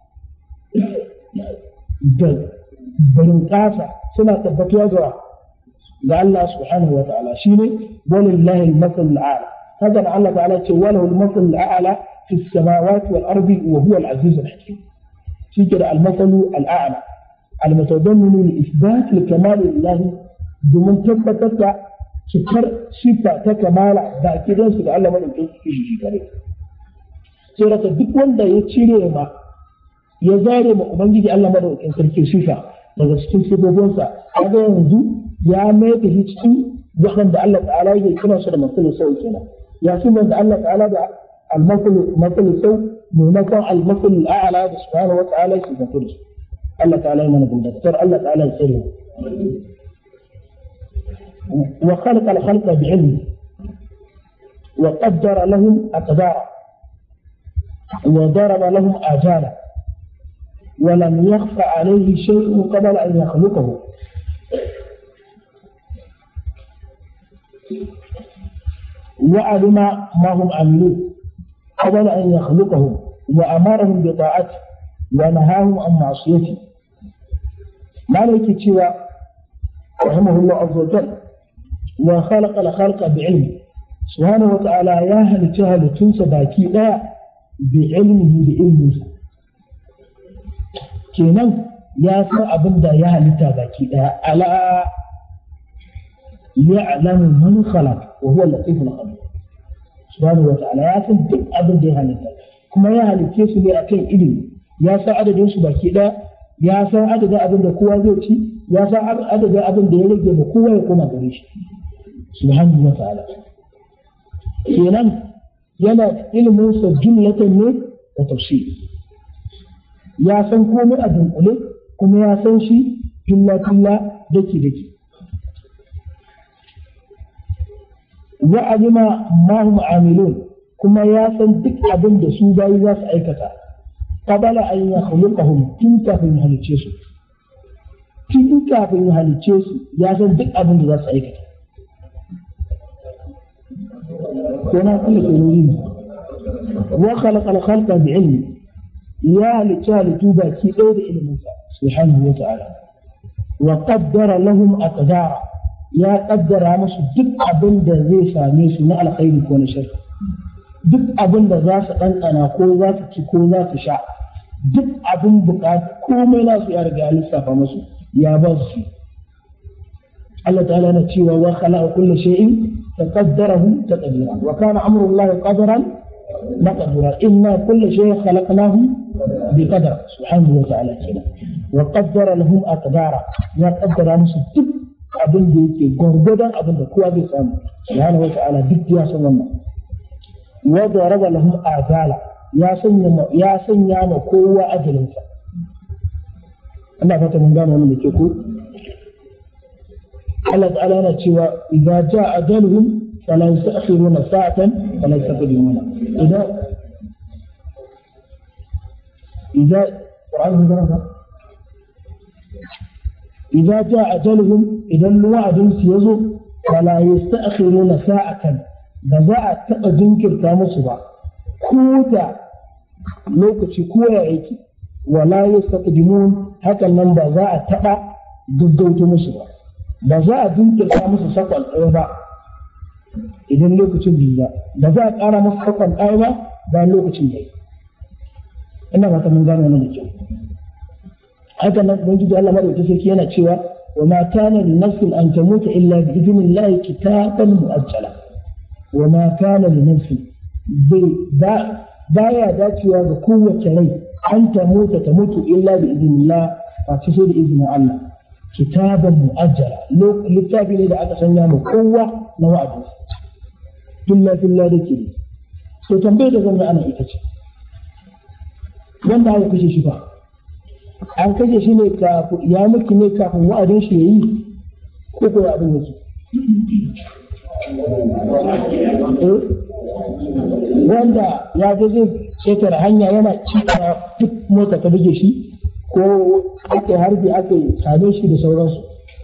S1: da barin kasa suna tabbatuwa ga Allah subhanahu wa ta'ala shine walillahi al-masal al-a'la haka Allah ta'ala ce walahu al-masal al-a'la fi as-samawati wal ardi wa huwa al-aziz al-hakim shi da al-masal al-a'la al-mutadammin li ithbat al-kamal lillahi domin tabbatar da cikar sifa ta kamala da akidansu da Allah madaukakin shi kare sai raka duk wanda ya cire ma ya zare ma ubangiji Allah madaukakin sarki sifa daga cikin sifofinsa kaga yanzu ya mai da shi cikin wanda Allah ta'ala yake kira su da masul sau kenan ya fi da Allah ta'ala da al-masul sau maimakon al-masul a'la da subhanahu wa ta'ala shi da tursu Allah ta'ala yana da gundakar Allah ta'ala ya tsare وخلق الخلق بعلمه وقدر لهم أقدارا وضرب لهم آجالا ولم يخف عليه شيء قبل أن يخلقه وعلم ما هم عملون قبل أن يخلقهم وأمرهم بطاعته ونهاهم عن معصيته ما لك تشوى رحمه الله عز وجل وخلق الخلق بعلمه سبحانه وتعالى يا هل جهل تنسى باكي لا بعلمه بعلمه kenan ya san abin da ya halitta baki daya ala ya'lamu man khalaq wa huwa al-latif al-khabir subhanahu wa ta'ala ya san duk abin da ya halitta kuma ya halice su ne akan ilimi ya san adadin su baki daya ya san adadin abin da kowa zai ci ya san adadin abin da ya rage da kowa ya koma gare shi subhanahu wa ta'ala kenan yana ilimin sa jumlatan ne da tafsir ya san komai a dunkule kuma ya san shi filla daki wa alima ma hum amilun kuma ya san duk abin da su bayi za su aikata qabala an yakhluqahum tun kafin halice su ya san duk abin da za su aikata ko na kula da wa khalaqa al-khalqa bi ilmi ya halittu baki ɗaya da iliminsa subhanahu wa ta'ala wa qaddara lahum aqdara ya kaddara musu duk abin da zai same su na alkhairi ko na shirka duk abin da za su ɗanɗana ko za su ci ko za su sha duk abin bukatu komai nasu ya riga ya lissafa musu ya ba su Allah ta'ala na cewa wa khalaqa kulli shay'in faqaddarahu taqdira wa kana amru Allah qadaran maqdura inna kulli shay'in khalaqnahu biqadar subhanahu wa ta'ala kenan wa qaddara lahum aqdara ya qaddara musu duk abin da yake gwargwadon abin da kowa zai samu subhanahu wa ta'ala duk ya san wannan wa daraba lahum azala ya sanya ma kowa ajalinsa Allah fata mun gane wannan da ke ko Allah ta'ala yana cewa idza jaa ajaluhum fala yastakhiruna sa'atan wala yastaqdimuna idza Qur'an garanta idza jaa ajaluhum idan wa'adun su yazo fala yastakhiruna sa'atan ba za a taɓa jinkirta musu ba ko da lokaci ko ya aiki wala yastaqdimun hakan nan ba za a taɓa gaggauta musu ba za a jinkirta musu sakon ɗaya ba idan lokacin biyu ba za a ƙara musu sakon ɗaya ba bayan lokacin da ina ba ta mun gano wannan da kyau hakan nan ubangiji Allah madaukakin sarki yana cewa wa ma kana li nafsin an tamuta illa bi idnillahi kitaban mu'ajjala wa ma kana li nafsin baya dacewa ga kowace rai an ta mutu illa bi idnillah fa sai da izinin Allah kitaban mu'ajjala littafi ne da aka sanya ma kowa na wa'adi filla da ke so tambayar da zan ana ita ce wanda aka kashe shi fa an kashe shi ne kafin ya mutu ne kafin wa'adin shi yayi ko ko abin yake wanda ya ga zai shekara hanya yana cikin duk mota ta buge shi ko ake harbi ake same shi da sauransu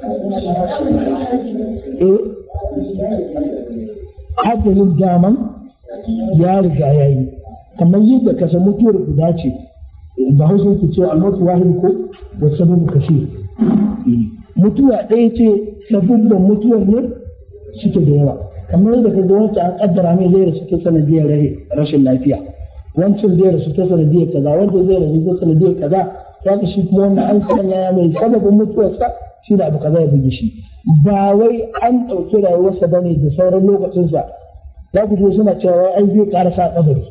S1: ajalin daman ya riga ya yi kamar yadda kasa mutuwar guda ce ba hausa ke cewa almatu wahid ko da sababu kashe mutuwa ɗaya ce sabubban mutuwar ne suke da yawa kamar yadda ka ga wancan an kaddara mai zai rasu ta sanadiyar rashin lafiya wancan zai rasu ta sanadiyar kaza wancan zai rasu ta sanadiyar kaza ya ka shi kuma wannan an sanya mai sababin mutuwarsa shi da abu kaza ya buge shi ba wai an ɗauki rayuwarsa ba ne da sauran lokacinsa za ku je suna cewa ai zai ƙarasa a kabari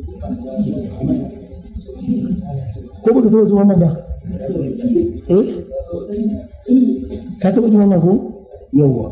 S1: ko ba ka taɓa ji wannan ba ka taɓa ji wannan ko yawwa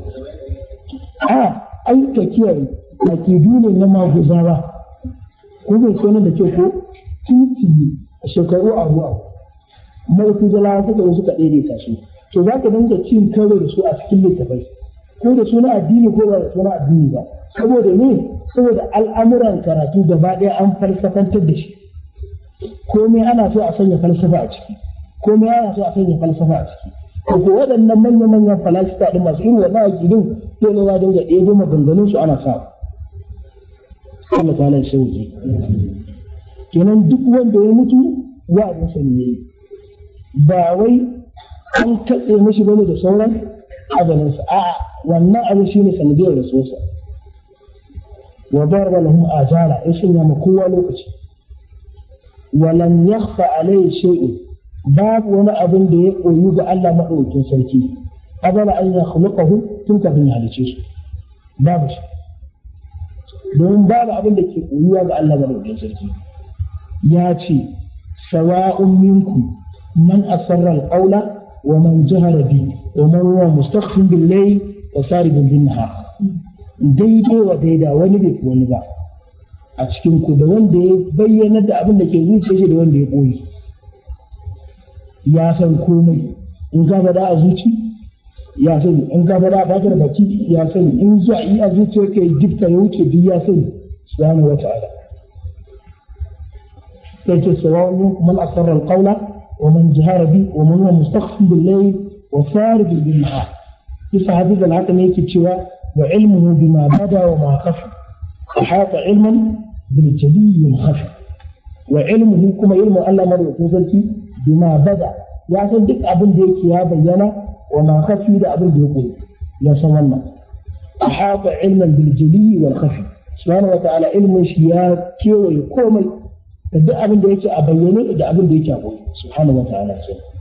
S1: aika kiyaye a ke dune na maguzawa ko bai so da ke ko titi a shekaru a ruwa mulki jalawa suka yi suka daidaita su to za ka dinga cin karo da su a cikin littafai ko da suna addini ko ba da suna addini ba saboda ne saboda al'amuran karatu gaba ɗaya an falsafantar da shi komai ana so a sanya falsafa a ciki komai ana so a sanya falsafa a ciki ko waɗannan manya-manyan falasifa ɗin masu irin wannan aƙidun dole ya dinga ɗebo maganganun su ana sa Allah ta lai sauke kenan duk wanda ya mutu wa'adin sa ne ba wai an katse mishi bane da sauran ajalin sa a wannan abin shine sanadiyar rasuwarsa wa darba lahum ajala ya sanya ma kowa lokaci wa lam yakhfa alayhi shay'un babu wani abin da ya koyu ga Allah maɗaukin sarki abala an ya khuluqahu tun kafin ya halice su babu shi domin babu abin da ke koyuwa ga Allah maɗaukin sarki ya ce sawa'un minkum man asarra al-qawla wa man jahara bi wa man huwa mustakhfin bil layl wa saribun bin nahar daidai wa daida wani bai fi wani ba a cikin ku da wanda ya bayyana da abin da ke zuciya shi da wanda ya koyi ya san komai in ka faɗa a zuci ya sani in ka faɗa a bakar baki ya sani in zuwa yi a zuciyar ka yi gifta ya wuce duk ya sani subhanahu wa ta'ala sai ce sawa'un minkum man asarra al-qawla wa man jahara bi wa man huwa mustakhfin bil layl wa saribun bin nahar bisa hadisi da haka ne yake cewa wa ilmuhu bima bada wa ma khafa ahata ilman bil jali wal khafi wa ilmuhu kuma ilmu Allah madaukakin sarki bima bada ya san duk abin da yake ya bayyana wa ma khafi da abin da ya koyi ya san wannan ahata ilman bil jali wal khafi subhanahu wa ta'ala ilmin shi ya kewaye komai da duk abin da yake a bayyane da abin da yake a koyi subhanahu wa ta'ala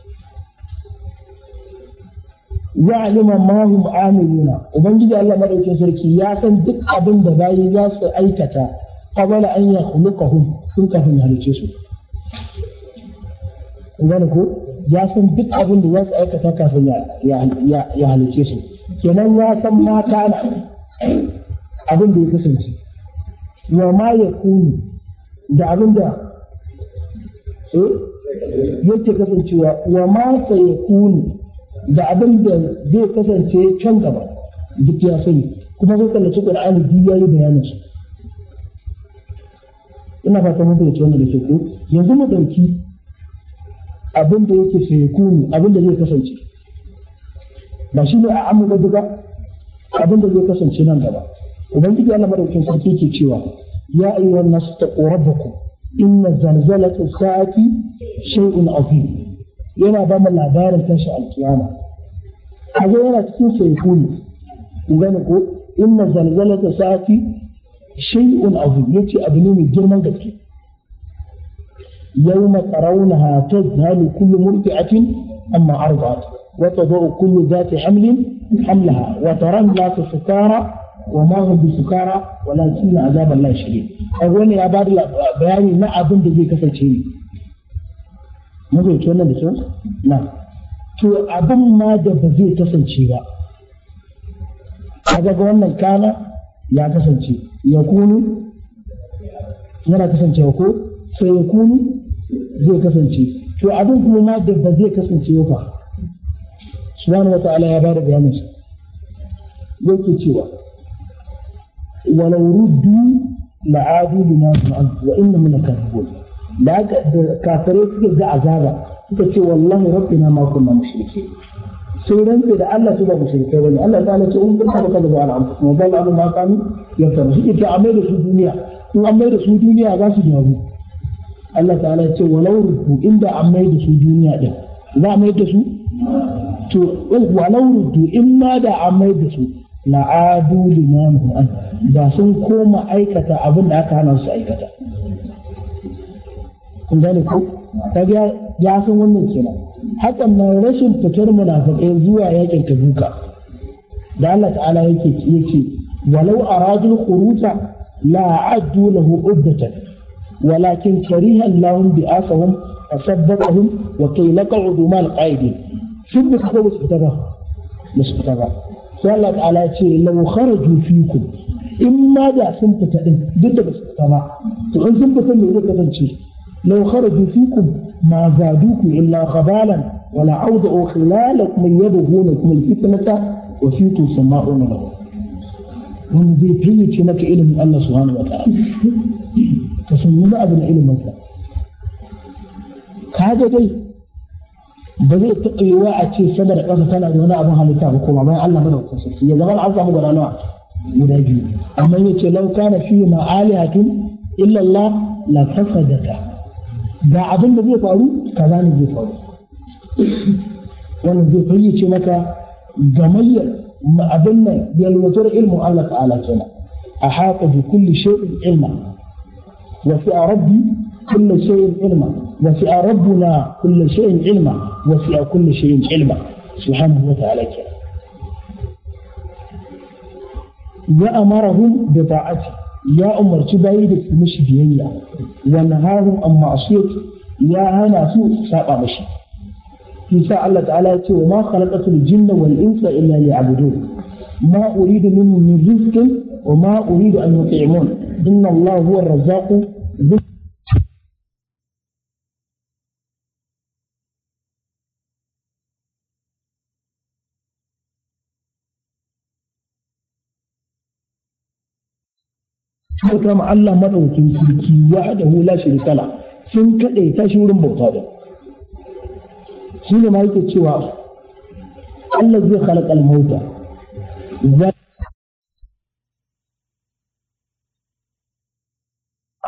S1: يعلم ما هم عاملون وبنجي الله مدوكين sarki ya san duk abin da bayi za su aikata qabala an yakhluqahum sun kafin halice su ngana ko ya san duk abin da za su aikata kafin ya halice su kenan ya san ma kana abin da ya kasance wa ma yakunu da abin da yake kasancewa wa ma sayakunu da abin da zai kasance can gaba duk ya sani kuma zai kallaci Qur'ani duk yayi bayanin su ina fata mun fahimci wannan da ke ko yanzu mu dauki abin da yake sai kunu abin da zai kasance ba shi ne a amma da duka abin da zai kasance nan gaba ubangiji Allah madaukakin sarki yake cewa ya ayyuhan nasu taqu rabbakum inna zalzalata sa'ati shay'un azim yana ba mu labarin tashi alkiyama a zo yana cikin saifuni gane ko inna zalzalata sa'ati shay'un azim yace abu ne mai girman gaske yawma tarawnaha tazhalu kullu murdi'atin amma arda'at wa tadau kullu dhati hamlin hamlaha wa tara an-nasa sukara wa ma hum bisukara walakin azab Allah shadid wani ya ba da bayani na abin da zai kasance ne mun zo wannan da kyau na to abin ma da ba zai kasance ba kaga wannan kana ya kasance ya kunu yana kasancewa ko sai ya kunu zai kasance to abin kuma ma da ba zai kasance ba subhanahu wata'ala ya bada bayanin sa yake cewa walau ruddu la'adu lima tu'ad wa inna min al-kadhibun da kafirai suka ga azaba suka ce wallahi rabbina ma kunna mushrikeen sai rantsa da Allah su ba mushrikai bane Allah ta'ala ce in kunta baka da ala amfu wa dalla abu ma kanu yaftaru suke ce amai da su duniya in amai da su duniya za su gyaru Allah ta'ala ce walau ruddu inda amai da su duniya din za a mai da su to walau ruddu in ma da amai da su la'adu liman an da sun koma aikata abin da aka hana su aikata kun gane ko kaga ya san wannan kenan hakan nan rashin fitar munafiqai zuwa yakin tabuka da Allah ta'ala yake walau aradul khuruja la addu lahu uddatan walakin kariha lahum bi'asahum fasabbaqahum wa kay laqa'udu mal qaidin sun bi kawo su fita ba sai Allah ta'ala ce law kharaju fikum in ma da sun fita din duk da su fita ba to in sun fita me zai kasance law kharaju fikum ma zaduku illa khabalan wala awda'u khilalakum yabghunakum alfitnata wa fiikum sama'una lahu wannan zai fayyace maka ilimin Allah subhanahu wa ta'ala ka san wani abu na ilimin sa kaga dai ba zai taɓa yiwa a ce sama da ƙasa tana da wani abin halitta ba kuma bayan Allah madaukakin sarki ya zama an samu guda nawa guda biyu amma ya ce lau kana fi ma alihatun illa Allah la fasadata ga abin da zai faru kaza ne zai faru wannan zai fayyace maka gamayyar abin nan yalwatar ilmin Allah ta'ala kenan a haƙa bi kulli shay'in ilma wa fi rabbi kulli shay'in ilma wa fi rabbuna kulli shay'in ilma wa fi kulli shay'in ilma subhanahu wa ta'ala kenan ya amarahum bi ta'ati ya umarci bayi da su mishi biyayya wa nahahum an ma'siyati ya hana su saba mishi kisa Allah ta'ala ya ce wa ma khalaqatul jinna wal insa illa liya'budun ma uridu minhum min rizqin wa ma uridu an yut'imun inna Allah huwa ar-razzaqu kama Allah madaukin sarki wahdahu la sharika la sun kade ta shi wurin bauta da shi ne ma yake cewa Allah zai khalaqa al-mauta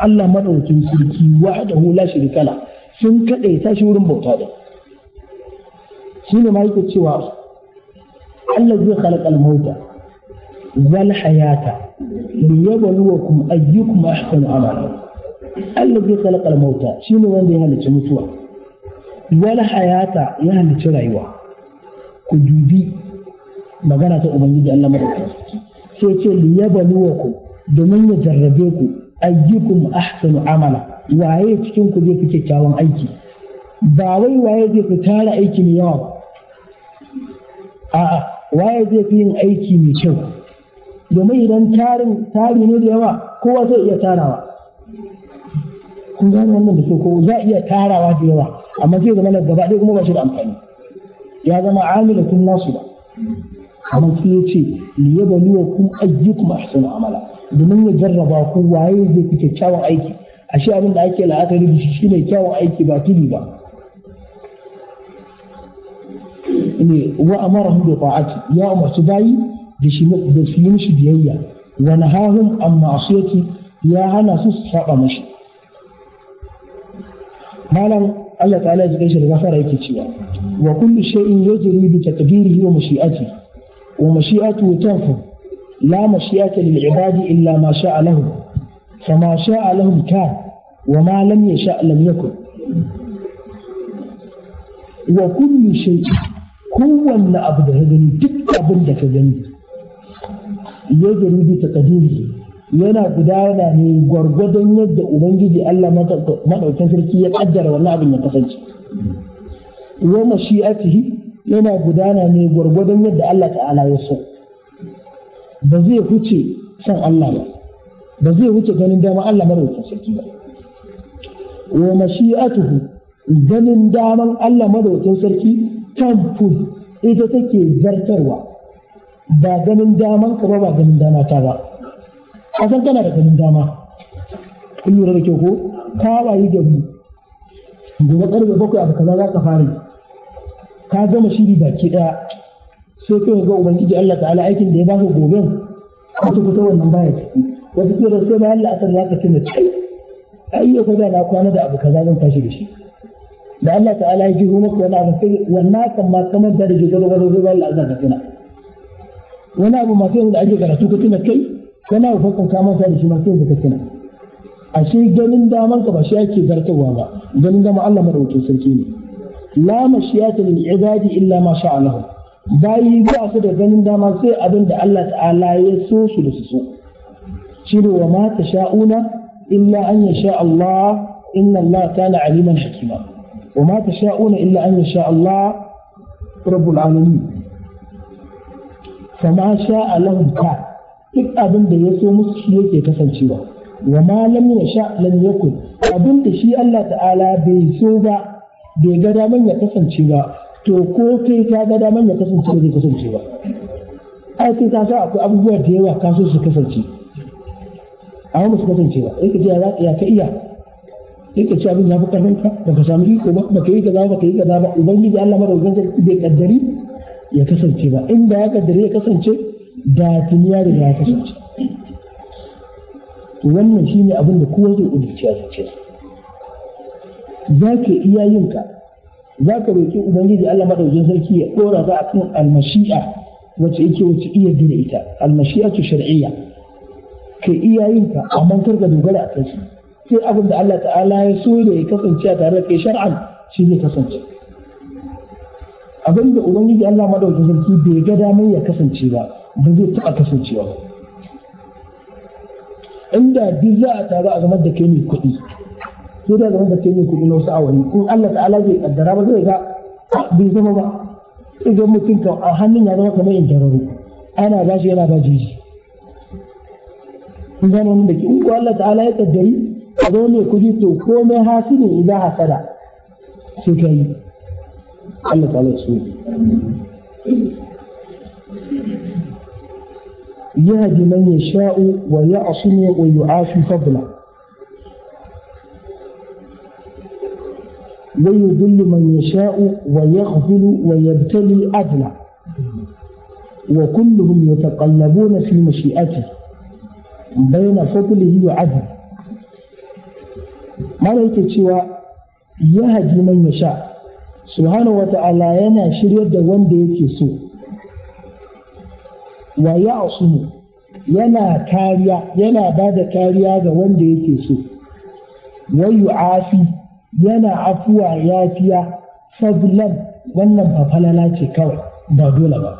S1: Allah madaukakin sarki wahdahu la sharika la sun kadaita shi wurin bauta da shine ma yake cewa Allah zai khalaqa al-mauta wal hayata liyabluwakum ayyukum ahsanu amala Allah zai khalaqa al-mauta shine wanda ya halicci mutuwa wal hayata ya halicci rayuwa ku dubi magana ta ubangiji Allah madaukakin sarki sai ce liyabluwakum domin ya jarrabe ku ayyukum ahsanu amala waye cikin ku zai fi kyakkyawan aiki ba wai waye zai fi tara aiki mai yawa ba a'a waye zai fi yin aiki mai kyau domin idan tari ne da yawa kowa zai iya tarawa kun gane wannan da ke ko za iya tarawa da yawa amma zai zama gaba ɗaya kuma ba shi da amfani ya zama amilatun nasu ba amma sai ya ce liyabluwakum ayyukum ahsanu amala domin ya jarraba ku waye zai fi kyakkyawan aiki ashe abin da ake la'akari da shi shine kyawun aiki ba tudu ba ne wa amarahum bi ta'ati ya umarci bayi da su yi mishi biyayya wa nahahum an ma'asiyati ya hana su saba mashi malam Allah ta'ala ya gaishe da gafara yake cewa wa kullu shay'in yajri bi taqdirihi wa mashi'atihi wa mashi'atuhu tanfu لا مشيئة للعباد إلا ما شاء لهم فما شاء لهم كان وما لم يشاء لم يكن وكل شيء هو أن أبدا هدني تكتبن كذني يجري بتقديره yana gudana ne gwargwadon yadda ubangiji Allah madaukakin sarki ya kaddara wannan abin ya kasance wa mashi'atihi yana gudana ne gwargwadon yadda Allah ta'ala ya so ba zai huce san Allah ba zai huce ganin dama Allah madaukakin sarki ba wa mashi'atuhu ganin daman Allah madaukakin sarki tanfud ita take zartarwa ba ganin daman ka ba ganin dama ta ba kasan kana da ganin dama kun lura da kyau ko ka wayi gari gobe karfe 7 abu kaza za ka fara ka gama shiri baki daya sai kai ga ubangiji Allah ta'ala aikin da ya baka gobe ko kuta wannan baya ciki wata kira sai bayan la'asar za ka tuna kai ai yau kaza na kwana da abu kaza zan tashi da shi da Allah ta'ala ya jiho maka wani abu sai wannan kan ma kamar da rage gaba gaba bayan la'asar ka tuna wani abu ma sai da ake karatu ka tuna kai wani abu fakan ka manta da shi ma sai ka tuna ashe ganin daman ka ba shi ake zartarwa ba ganin dama Allah madaukakin sarki ne la mashiyata lil ibadi illa ma sha'a lahu bayi ba su da ganin dama sai abin da Allah ta'ala ya so su da su so shi ne wa ma tasha'una illa an yasha Allah inna Allah kana aliman hakima wa ma tasha'una illa an yasha Allah rabbul alamin fama sha'a lahum ka duk abin da ya so musu shi yake kasancewa wa ma lam yasha lam yakun abin da shi Allah ta'ala bai so ba bai ga daman ya kasance ba to ko kai ka ga daman ya kasance ba zai kasance ba ai kai ka sa akwai abubuwa da yawa ka so su kasance amma ba su kasance ba sai ka ji ya ka iya sai ka ci abin ya fi karfin ka ba ka samu iko ba ka yi kaza ba ka yi kaza ba ubangiji Allah madaukakin sarki bai kaddari ya kasance ba inda ya kaddari ya kasance da tuniya da ya kasance wannan shine abin da kowa zai kudurci a zuciyarsa za ka iya yin ka za ka roƙi ubangiji Allah madaukakin sarki ya ɗora ka akan almashi'a wacce iya da ita almashi'atu shar'iyya kai iya yin ka amma kar ka dogara a kai sai abin da Allah ta'ala ya so da ya kasance a tare da kai shar'an shi ne kasance abin da ubangiji Allah madaukakin sarki bai ga damar ya kasance ba ba zai taɓa kasancewa ba inda duk za a taru a zama da kai ne kuɗi sai da zama da kai ne kuɗi na wasu awanni in Allah ta'ala bai kaddara ba zai ga bai zama ba idan mutum kan a hannun ya zama kamar in jararu ana ba shi yana ba jiji kun gane wannan da ke in ko Allah ta'ala ya kaddari a zo mai kuɗi to komai hasini idan hasada sai ka yi Allah ta'ala ya so يهدي من يشاء ويعصم ويعافي فضله ويذل من يشاء ويخذل ويبتلي عدله وكلهم يتقلبون في مشيئته بين فضله وعدله mana yake cewa ya haji man ya sha subhanahu wa ta'ala yana shiryar da wanda yake so wa ya'sumu yana kariya yana bada kariya ga wanda yake so wa yu'afi yana afuwa yafiya fadlan wannan ba falala ce kawai ba dole ba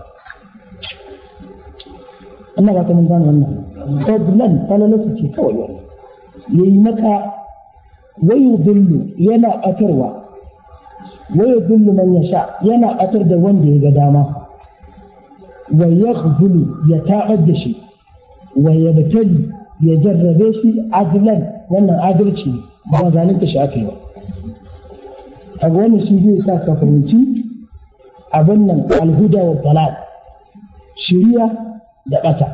S1: Allah ba ta mun gane wannan fadlan falala ce kawai wannan yayi maka wayu dillu yana batarwa wayu dillu man yasha yana batar da wanda ya ga dama wa yaghfulu ya ta'adda shi wa yabtali ya jarrabe shi adlan wannan adalci ba zalunta shi aka yi ba a wani shi zai sa ka fahimci abin nan alhuda wa dalal shiriya da bata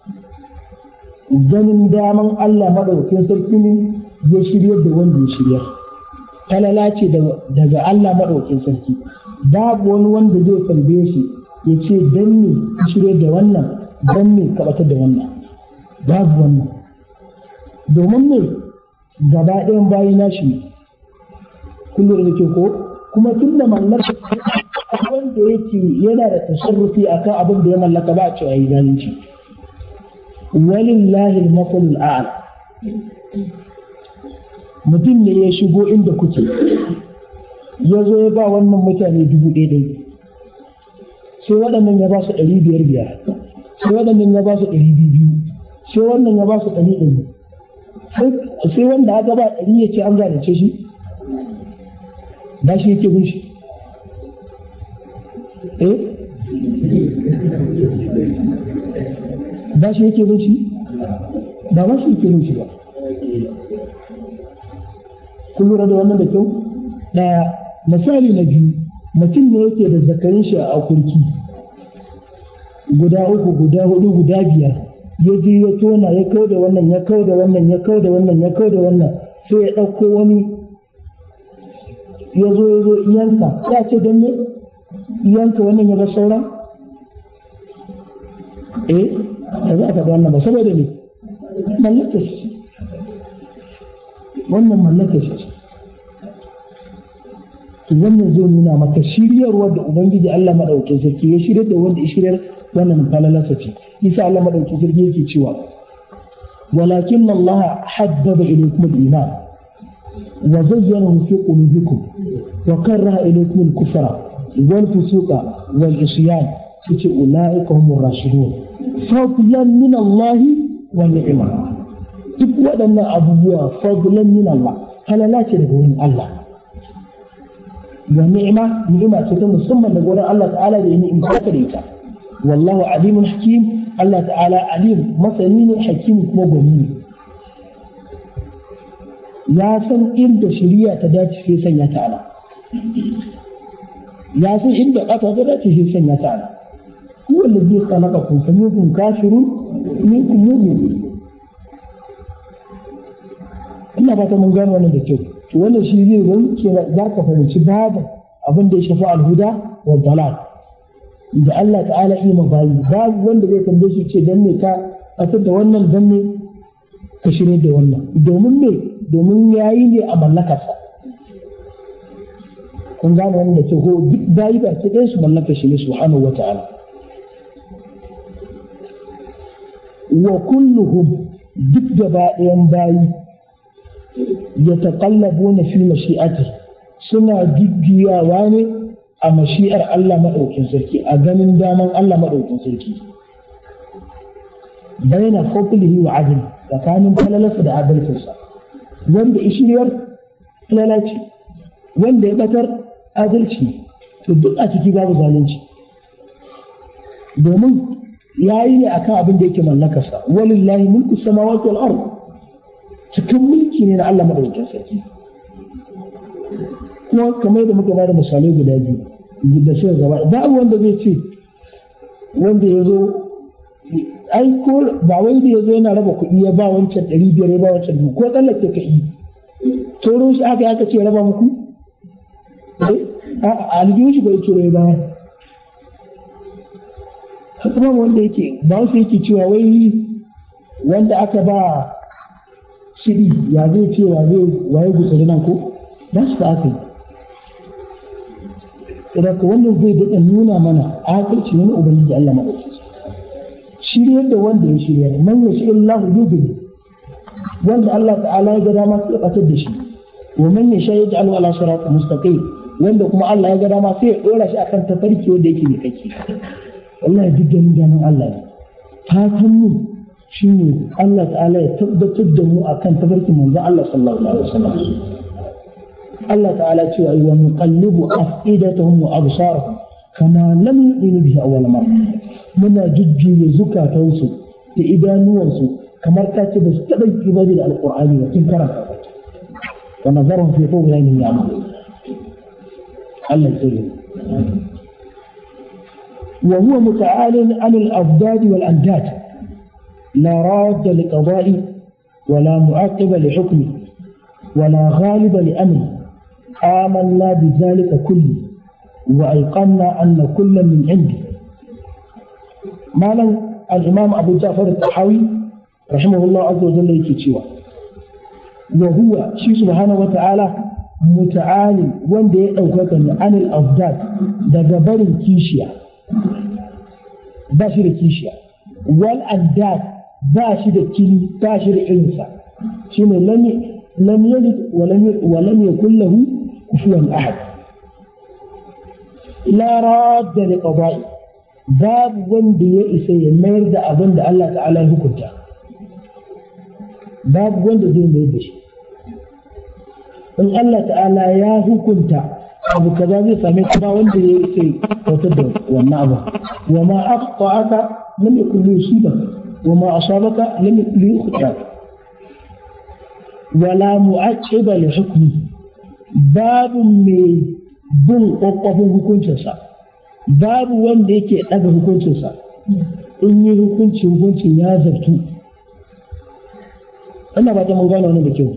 S1: ganin daman Allah madaukakin sarki ne ya shiryar da wanda ya shirya talala ce daga Allah madaukakin sarki babu wani wanda zai tambaye shi ya ce dan ne ka shirya da wannan dan ne ka batar da wannan babu wannan domin ne gaba ɗayan bayi nashi kullum da ke ko kuma tun da mallaka wanda yake yana da tasarrufi akan abin da ya mallaka ba a cewa yi zalunci walillahi al-mafalul a'la mutum ne ya shigo inda kuke ya zo ya ba wannan mutane 1,000 sai waɗannan ya ba su 500 sai waɗannan ya ba su 200 sai wannan ya ba su 100 sai wanda aka ba 100 ya ce an zalunce shi ba shi yake bin shi ba shi yake bin shi ba shi yake bin shi ba kun lura da wannan da kyau ɗaya misali na biyu mutum ne yake da zakarin shi a akurki guda 3 guda 4 guda 5 ya je ya tona ya kau da wannan ya kau da wannan ya kau da wannan ya kau da wannan sai ya ɗauko wani ya zo yanka ya ce don ne yanka wannan ya ga sauran ta za a taɓa wannan ba saboda ne mallaka shi wannan mallaka shi wannan zai nuna maka shiryarwa da ubangiji Allah madaukakin sarki ya shirya da wanda ya shiryar wannan falalarsa ce isa Allah madaukakin sarki yake cewa walakin Allah habbaba ilaykum al-iman wa zayyanahu fi qulubikum wa karaha ilaykum al-kufra wal fusuqa wal isyan yace ulaika humur rashidun fadlan min Allah wa ni'ma duk waɗannan abubuwa fadlan min Allah halala ce daga wurin Allah wa ni'ma ce ta musamman daga wurin Allah ta'ala da yi imanta da ita wallahu alimun hakim Allah ta'ala alim masani ne hakim kuma gwani ne ya san inda shari'a ta dace sai sanya ta ala ya san inda ƙasa ta dace sai sanya ta ala huwa alladhi khalaqakum faminkum kafirun minkum mu'min ina ba ta mun gano wannan da kyau to wannan shi zai zanke za ka fahimci babu abin da ya shafi alhuda wa dalal da Allah ta'ala yi bayi babu wanda zai tambaye shi ce dan ne ka fatar da wannan dan ne ka shirye da wannan domin yayi ne a mallakarsa kun gane wannan da ke ko duk bayi ba ke ɗaya su mallaka shi ne subhanahu wa ta'ala wa kulluhum duk gaba ɗayan bayi yataqallabuna fi mashi'ati suna jujjuyawa ne a mashi'ar Allah madaukin sarki a ganin daman Allah madaukin sarki bayna fadlihi wa adli tsakanin falalarsa da adalcinsa wanda ishiriyar falalaci wanda ya batar adalci to duk a ciki babu zalunci domin yayi ne akan abin da yake mallakarsa walillahi mulku samawati wal ard cikin mulki ne na Allah madaukakin sarki kuma kamar da muka bada misalai guda biyu da shi gaba babu wanda zai ce wanda ya zo ai ko ba wanda ya zo yana raba kuɗi ya ba wancan 500 ya ba wancan 1000 ko tsallake ka yi toro shi aka ce raba muku a aljihun shi bai turo ya bayar kuma wanda yake ba wasu yake cewa wai wanda aka ba shiri ya zai ce waye gutsuri nan ko ba su ta aka yi idan ka wannan zai daɗa nuna mana akirci ne na ubangiji Allah maɗauki shiryar da wanda ya shiryar man ya shi Allah yudri wanda Allah ta'ala ya ga dama sai ya ɓatar da shi wa man ya sha yaj'alu ala siratin mustaqim wanda kuma Allah ya ga dama sai ya dora shi akan tafarki wanda yake mai kake wallahi duk ganin Allah ne fatan mu shine Allah ta'ala ya tabbatar da mu akan tafarkin manzo Allah sallallahu alaihi wasallam Allah ta'ala cewa wa nuqallibu afidatahum wa absarahum kama lam yu'minu bihi awwal marra muna jujjuya zukatansu da idanuwansu kamar ta ce ba su taɓa imani da alqur'ani ba kin karanta wa nazarhum fi tughyanihim ya'malun Allah ya tsare wa huwa muta'alin 'an al-afdad wal andad لا راد لقضائه ولا معقب لحكمه ولا غالب لأمره آمنا بذلك كله وأيقنا أن كل من عنده مالا الإمام أبو جعفر الطحاوي رحمه الله عز وجل يكتشوا وهو شيء سبحانه وتعالى متعالي وندي أوكاكني عن الأفضاد دقبر كيشيا باشر كيشيا والأنداد باشر كيني باشر إنسا شنو لم يلد ولم يكن له كفوا أحد لا راد لقضائه باب وندي يئسي يميرد أبند الله تعالى هكذا باب وندي يميردش إن الله تعالى يا هكذا أبو كذا سمعت ما وندي يئسي وتدر والنعمة وما أخطأك لم يكن ليصيبك وما أصابك لم يكن ليخطئك ولا معقب لحكمه باب من bin ƙwaƙwafin hukuncinsa babu wanda yake ɗaga hukuncinsa in yi hukuncin ya zartu ina ba ta mun gano wani da kyau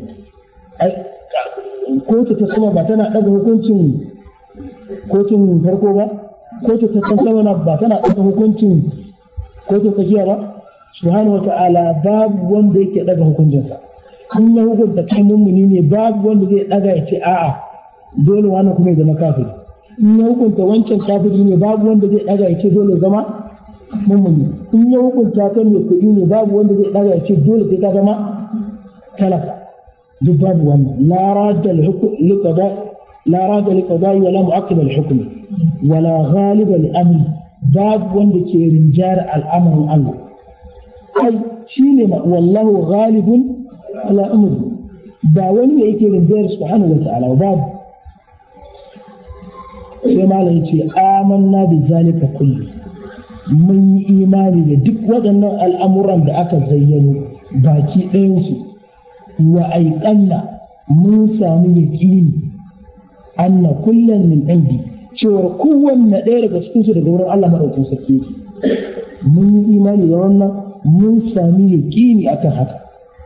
S1: kotu ta sama ba tana ɗaga hukuncin kotun farko ba kotu ta sama ba tana ɗaga hukuncin kotun tsakiya ba subhanahu wa ta'ala babu wanda yake ɗaga hukuncinsa in ya hukunta kai mummuni ne babu wanda zai ɗaga ya ce a'a dole wani kuma ya zama kafiri in ya hukunta wancan kafiri ne babu wanda zai daga ya ce dole ya zama mummuni in ya hukunta kan mai kuɗi ne babu wanda zai daga ya ce dole sai ka zama talaka duk babu wannan la radda liqada wala mu'aqqiba li hukmi wala ghaliba li amri babu wanda ke rinjar al'amarin Allah ai shine wallahu ghalibun ala amri ba wani ne yake rinjar subhanahu wa ta'ala babu sai malam ce amanna bi zalika kulli mun yi imani da duk waɗannan al'amuran da aka zayyano baki ɗayansu wa aiƙanna mun samu yaƙini anna kullum min indi cewar kowanne ɗaya daga cikinsu daga wurin Allah maɗaukin sarki yake mun yi imani da wannan mun sami yaƙini akan haka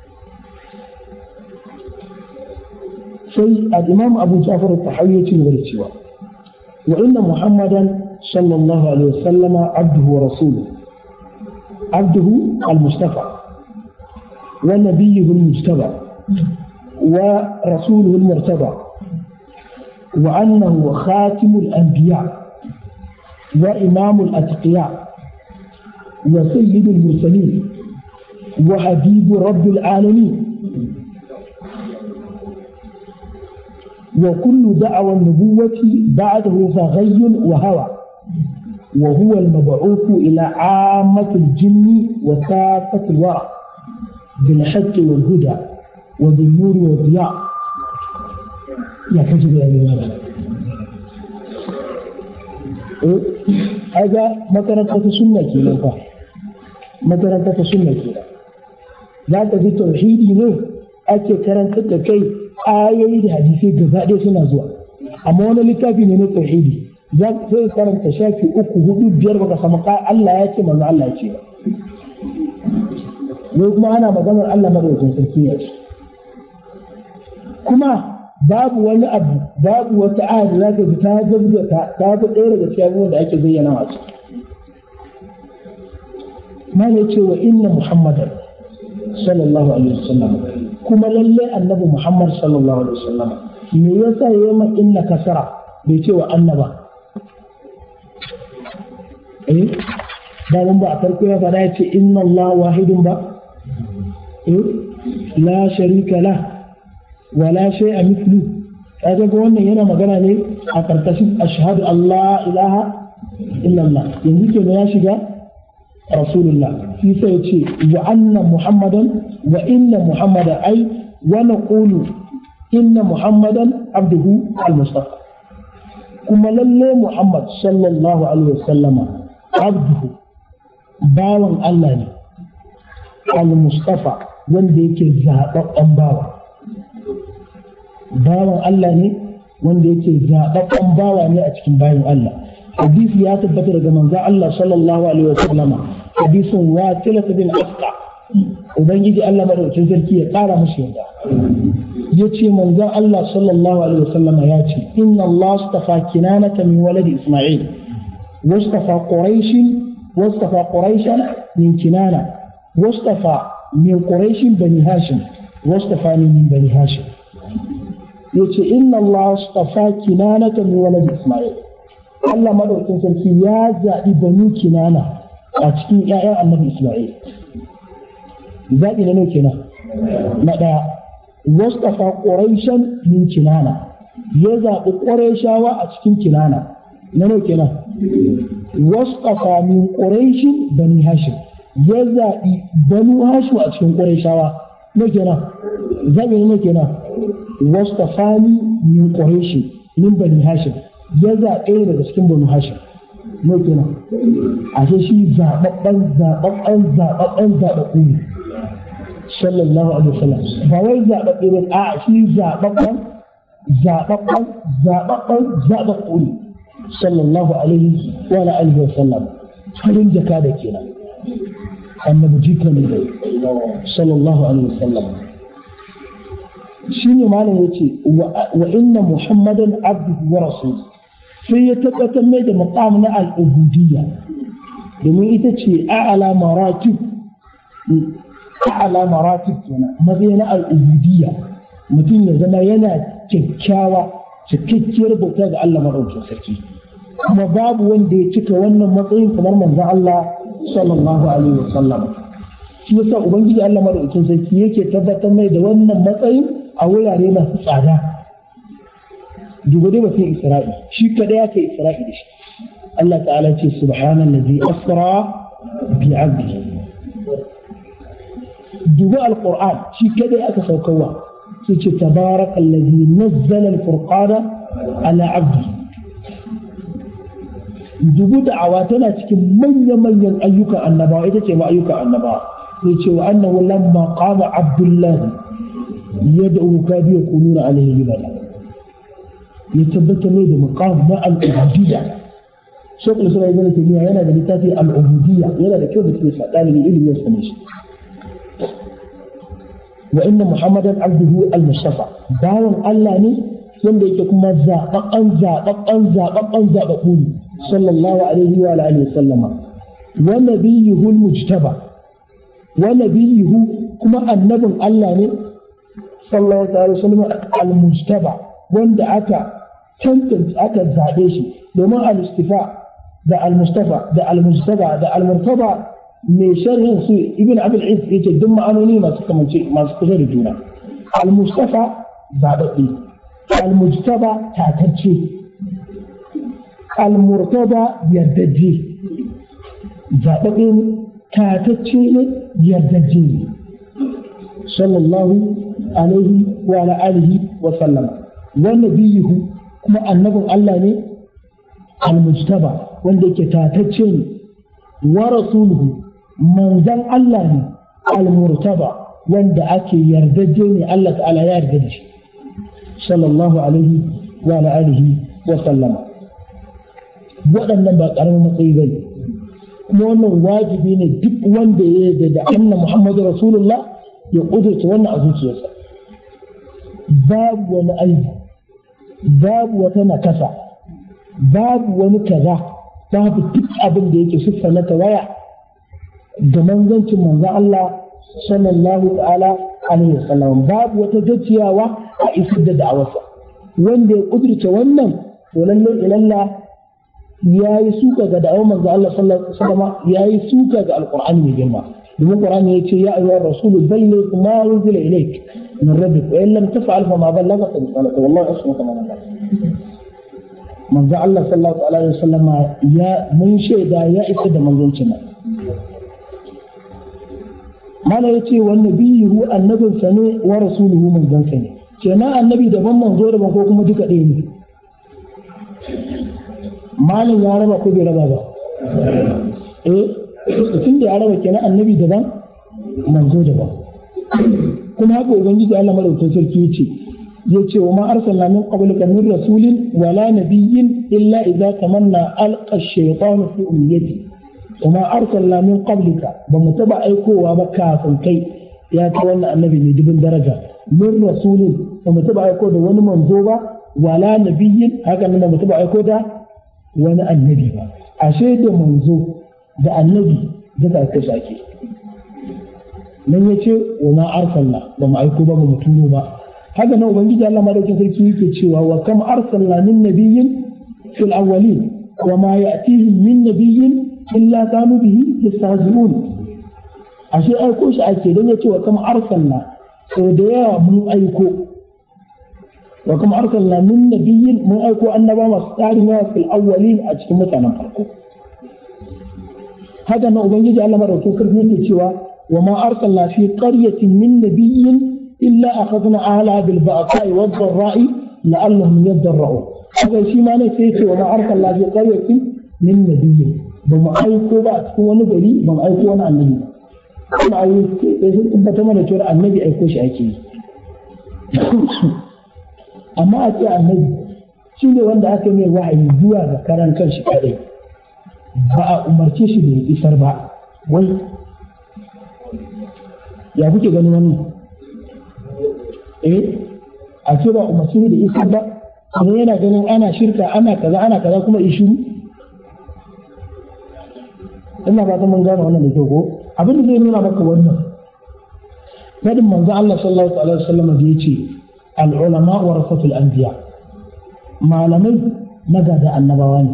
S1: sai al-imam Abu Ja'far al-Tahawi ya ce gaba da cewa وإن محمدا صلى الله عليه وسلم عبده ورسوله عبده المصطفى ونبيه المجتبى ورسوله المرتبى وأنه خاتم الأنبياء وإمام الأتقياء وسيد المرسلين وحبيب رب العالمين وكل دعوى النبوة بعده فغي وهوى وهو المبعوث إلى عامة الجن وكافة الورى بالحق والهدى وبالنور والضياء يا كجب يا جماعة هذا مكرنة سنة كده مكرنة سنة كده لا تجد توحيدي ne ake karantar da kai ayoyi da hadisai gaba ɗaya suna zuwa amma wani littafi ne na tauhidi sai karanta shafi 3, 4, 5 baka samu Allah ya ce manzo Allah ya ce ne kuma ana maganar Allah madaukakin sarki ya ce kuma babu wani abu babu wata aya da zaka ji ta zabga ta fi ɗaya daga cikin abubuwan da ake zayyana a ciki malai ce wa inna muhammadan sallallahu alaihi wasallam kuma lalle annabi Muhammad sallallahu alaihi wasallam me yasa yayi ma inna kasara bai ce wa annaba da mun ba a farko ya fada ya ce inna Allah wahidun ba la sharika la wala shay'a mithlu kaga ga wannan yana magana ne a karkashin ashhadu Allah ilaha illa Allah yanzu ke ya shiga rasulullah shi sai ya ce wa anna muhammadan wa inna muhammadan ai wa naqulu inna muhammadan abduhu al-mustafa kuma lalle muhammad sallallahu alaihi wasallama abduhu bawan Allah ne al-mustafa wanda yake zaɓaɓɓen bawan Allah ne wanda yake zaɓaɓɓen bawa ne a cikin bayan Allah hadisi ya tabbata daga manzo Allah sallallahu alaihi wasallama hadisin Wasila bin Asqa ubangiji Allah madaukakin sarki ya ƙara mushi yarda yace manzo Allah sallallahu alaihi wasallama ya ce inna Allah astafa kinanata min waladi Isma'il wastafa quraishan min kinana wastafa min quraishin bani hashim wastafani min bani hashim yace inna Allah astafa kinanata min waladi Isma'il Allah madaukakin sarki ya zaɓi banu kinana a cikin ƴaƴan annabi Isma'il zaɓi na nauke na ɗaya wastafa quraishan min kinana ya zaɓi quraishawa a cikin kinana na nauke na wastafa min quraishin bani hashim ya zaɓi banu hashim a cikin quraishawa nauke na zaɓi na nauke na wastafani min quraishin min bani hashim ya zaɓe daga cikin banu hashim ne kenan ashe shi zaɓaɓɓen zaɓaɓɓu ne sallallahu alaihi wasallam ba wai zaɓaɓɓe ba a shi zaɓaɓɓu ne sallallahu alaihi wa alihi wasallam farin jaka da kenan annabi jikan ne sallallahu alaihi wasallam shine malam yace wa inna muhammadan abduhu wa rasuluhu sai ya tabbatar mai da maqam na al-ubudiyya domin ita ce a'ala maratib kenan matsayi na al-ubudiyya mutum ya zama yana cikakkiyar bauta ga Allah madaukakin sarki kuma babu wanda ya cika wannan matsayin kamar manzon Allah sallallahu alaihi wasallam shi yasa ubangiji Allah madaukakin sarki yake tabbatar mai da wannan matsayin a wurare masu tsada duba dai mutum isra'i shi kada ya kai isra'i da shi Allah ta'ala ce subhanallazi asra bi 'abdihi duba alquran shi kada aka saukarwa sai ce tabarakallazi nazzala alfurqana ala 'abdihi dubu da'awa tana cikin manyan ayyukan annabawa ita ce ma ayyukan annabawa sai ce wa annahu lamma qama abdullahi yad'u kadu yakununa alayhi libala ya tabbata mai da maqam na al-ubudiyya shekul islam ibn taymiya yana da littafi al-ubudiyya yana da kyau da ke sa dalibin ilimi ya sani shi wa inna muhammadan abduhu al-mustafa bawan Allah ne wanda yake kuma zababban ne sallallahu alaihi wa alihi wasallama wa nabiyyuhu al-mujtaba wa nabiyyuhu kuma annabin Allah ne sallallahu alaihi wasallam al-mujtaba wanda aka tantance aka zabe shi domin al-istifa da al-mustafa da al-mujtaba da al-murtaba mai sharhin su ibn abul iz yace duk ma'anoni masu kusa da juna al-mustafa zababbe al-mujtaba tatacce al-murtaba yardajje zababbe ne tatacce ne yardajje ne sallallahu alaihi wa ala alihi wa sallama wa nabiyuhu kuma annabin Allah ne al-mujtaba wanda yake tatacce ne wa rasuluhu manzan Allah ne al-murtaba wanda ake yardaje ne Allah ta'ala ya yarda da shi sallallahu alaihi wa ala alihi wa sallama waɗannan ba ƙaramin matsayi bane kuma wannan wajibi ne duk wanda ya yarda da anna Muhammadu Rasulullah ya kudurta wannan a zuciyarsa babu wani aibu babu wata nakasa babu wani kaza babu duk abin da yake siffa na tawaya da manzancin manzo Allah sallallahu ta'ala alaihi wasallam babu wata gaciyawa a isar da da'awarsa wanda ya kudurce wannan to lalle ilalla ya yi suka ga da'awar manzo Allah sallallahu alaihi wasallam ya yi suka ga alqur'ani mai girma domin qur'ani yace ya ayyuhar rasul balligh ma unzila ilayk min rabbik wa in lam taf'al fa ma ballaghta risalata wallahu yasmuka ma nabal manzo Allah sallallahu alaihi wasallam ya mun shaida ya isa da manzoncin nan mala yace wa nabiyyu annabin sa ne wa rasuluhu manzon sa ne kenan annabi daban manzo daban ko kuma duka ɗaya ne malin ya raba ko bai raba ba tun da ya raba kenan annabi daban manzo daban kuma haka ubangiji Allah madaukakin sarki yace wa ma arsalna min qablika min rasulin wala nabiyyin illa idza tamanna alqa ash-shaytanu fi umniyati wa ma arsalna min qablika ba mu taba aikowa ba kafin kai ya ta wannan annabi ne dubin daraja min rasulin ba mu taba aiko da wani manzo ba wala nabiyyin haka nan ba mu taba aiko da wani annabi ba ashe da manzo da annabi da ta sake nan yace wa ma arsalna ba mu aiko ba mu turo ba haka nan ubangiji Allah madaukakin sarki yake cewa wa kam arsalna min nabiyyin fil awwalin wa ma ya'tihim min nabiyyin illa kanu bihi yastahzi'un ashe aiko shi ake dan yace wa kam arsalna so da yawa mun aiko wa kam arsalna min nabiyyin mun aiko annaba masu tsarin yawa fil awwalin a cikin mutanen farko haka nan ubangiji Allah madaukakin sarki yake cewa wa ma arsalna fi qaryatin min nabiyyin إلا أخذنا أهلها بالبأساء والضراء لعلهم يضرعون هذا الشيء ما نسيت وما أرسل الله في قرية من نبي بما أيكو بعد هو نبي بما أيكو أنا النبي بما أيكو بتمنى ترى النبي أيكوش أيكي أما أتى النبي شنو وند أكمل واحد جوا كران كان شكاري بقى أمرتيش به يسربع وي يا بوتي قالوا a ce ba umarci da isa ba kuma yana ganin ana shirka ana kaza kuma ishiru ina ba ta mun gane wannan da kyau ko abin da zai nuna maka wannan fadin manzo Allah sallallahu alaihi wasallam da yace al ulama warasatul anbiya malamai magada annabawa ne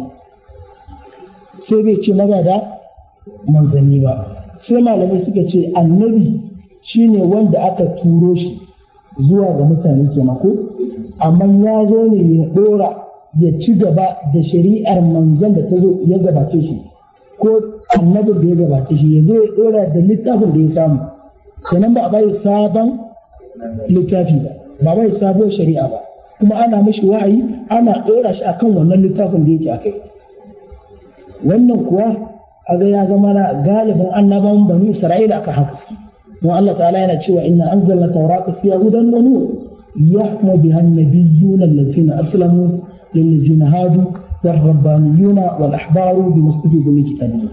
S1: sai bai ce magada manzanni ba sai malamai suka ce annabi shine wanda aka turo shi zuwa ga mutane kenan ko amma ya zo ne ya dora ya ci gaba da shari'ar manzon da ta zo ya gabace shi ko annabin da ya gabace shi ya zo ya dora da littafin da ya samu kenan ba a bai sabon littafi ba bai sabuwar shari'a ba kuma ana mashi wa'ayi ana dora shi akan wannan littafin da yake akai wannan kuwa aga ya zama na galibin annabawan bani Isra'ila aka haka والله تعالى يقول إن أنزلنا التوراة فيها هدى ونور يحكم بها النبيون الذين أسلموا للذين هادوا والربانيون والأحبار بما استجيبوا من كتاب الله.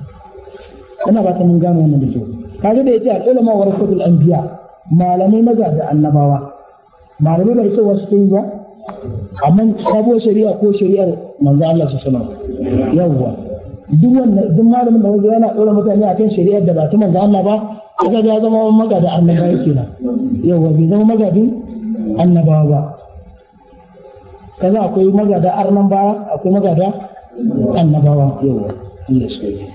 S1: أنا بعد من قاموا من الجو. هذا بيجي العلماء ورثة الأنبياء ما لم يمجد النبوة ما لم يمجد واسطين أمن أبو شريعة أو شريعة من ذا الله سبحانه يوه duk malamin da wanda yana ɗora mutane akan shari'ar da ba ta manzo Allah ba kaga ya zama magada annabawa kenan yawa bai zama magadin annabawa ba kaza akwai magada arnan baya akwai magada annabawa yawa Allah shi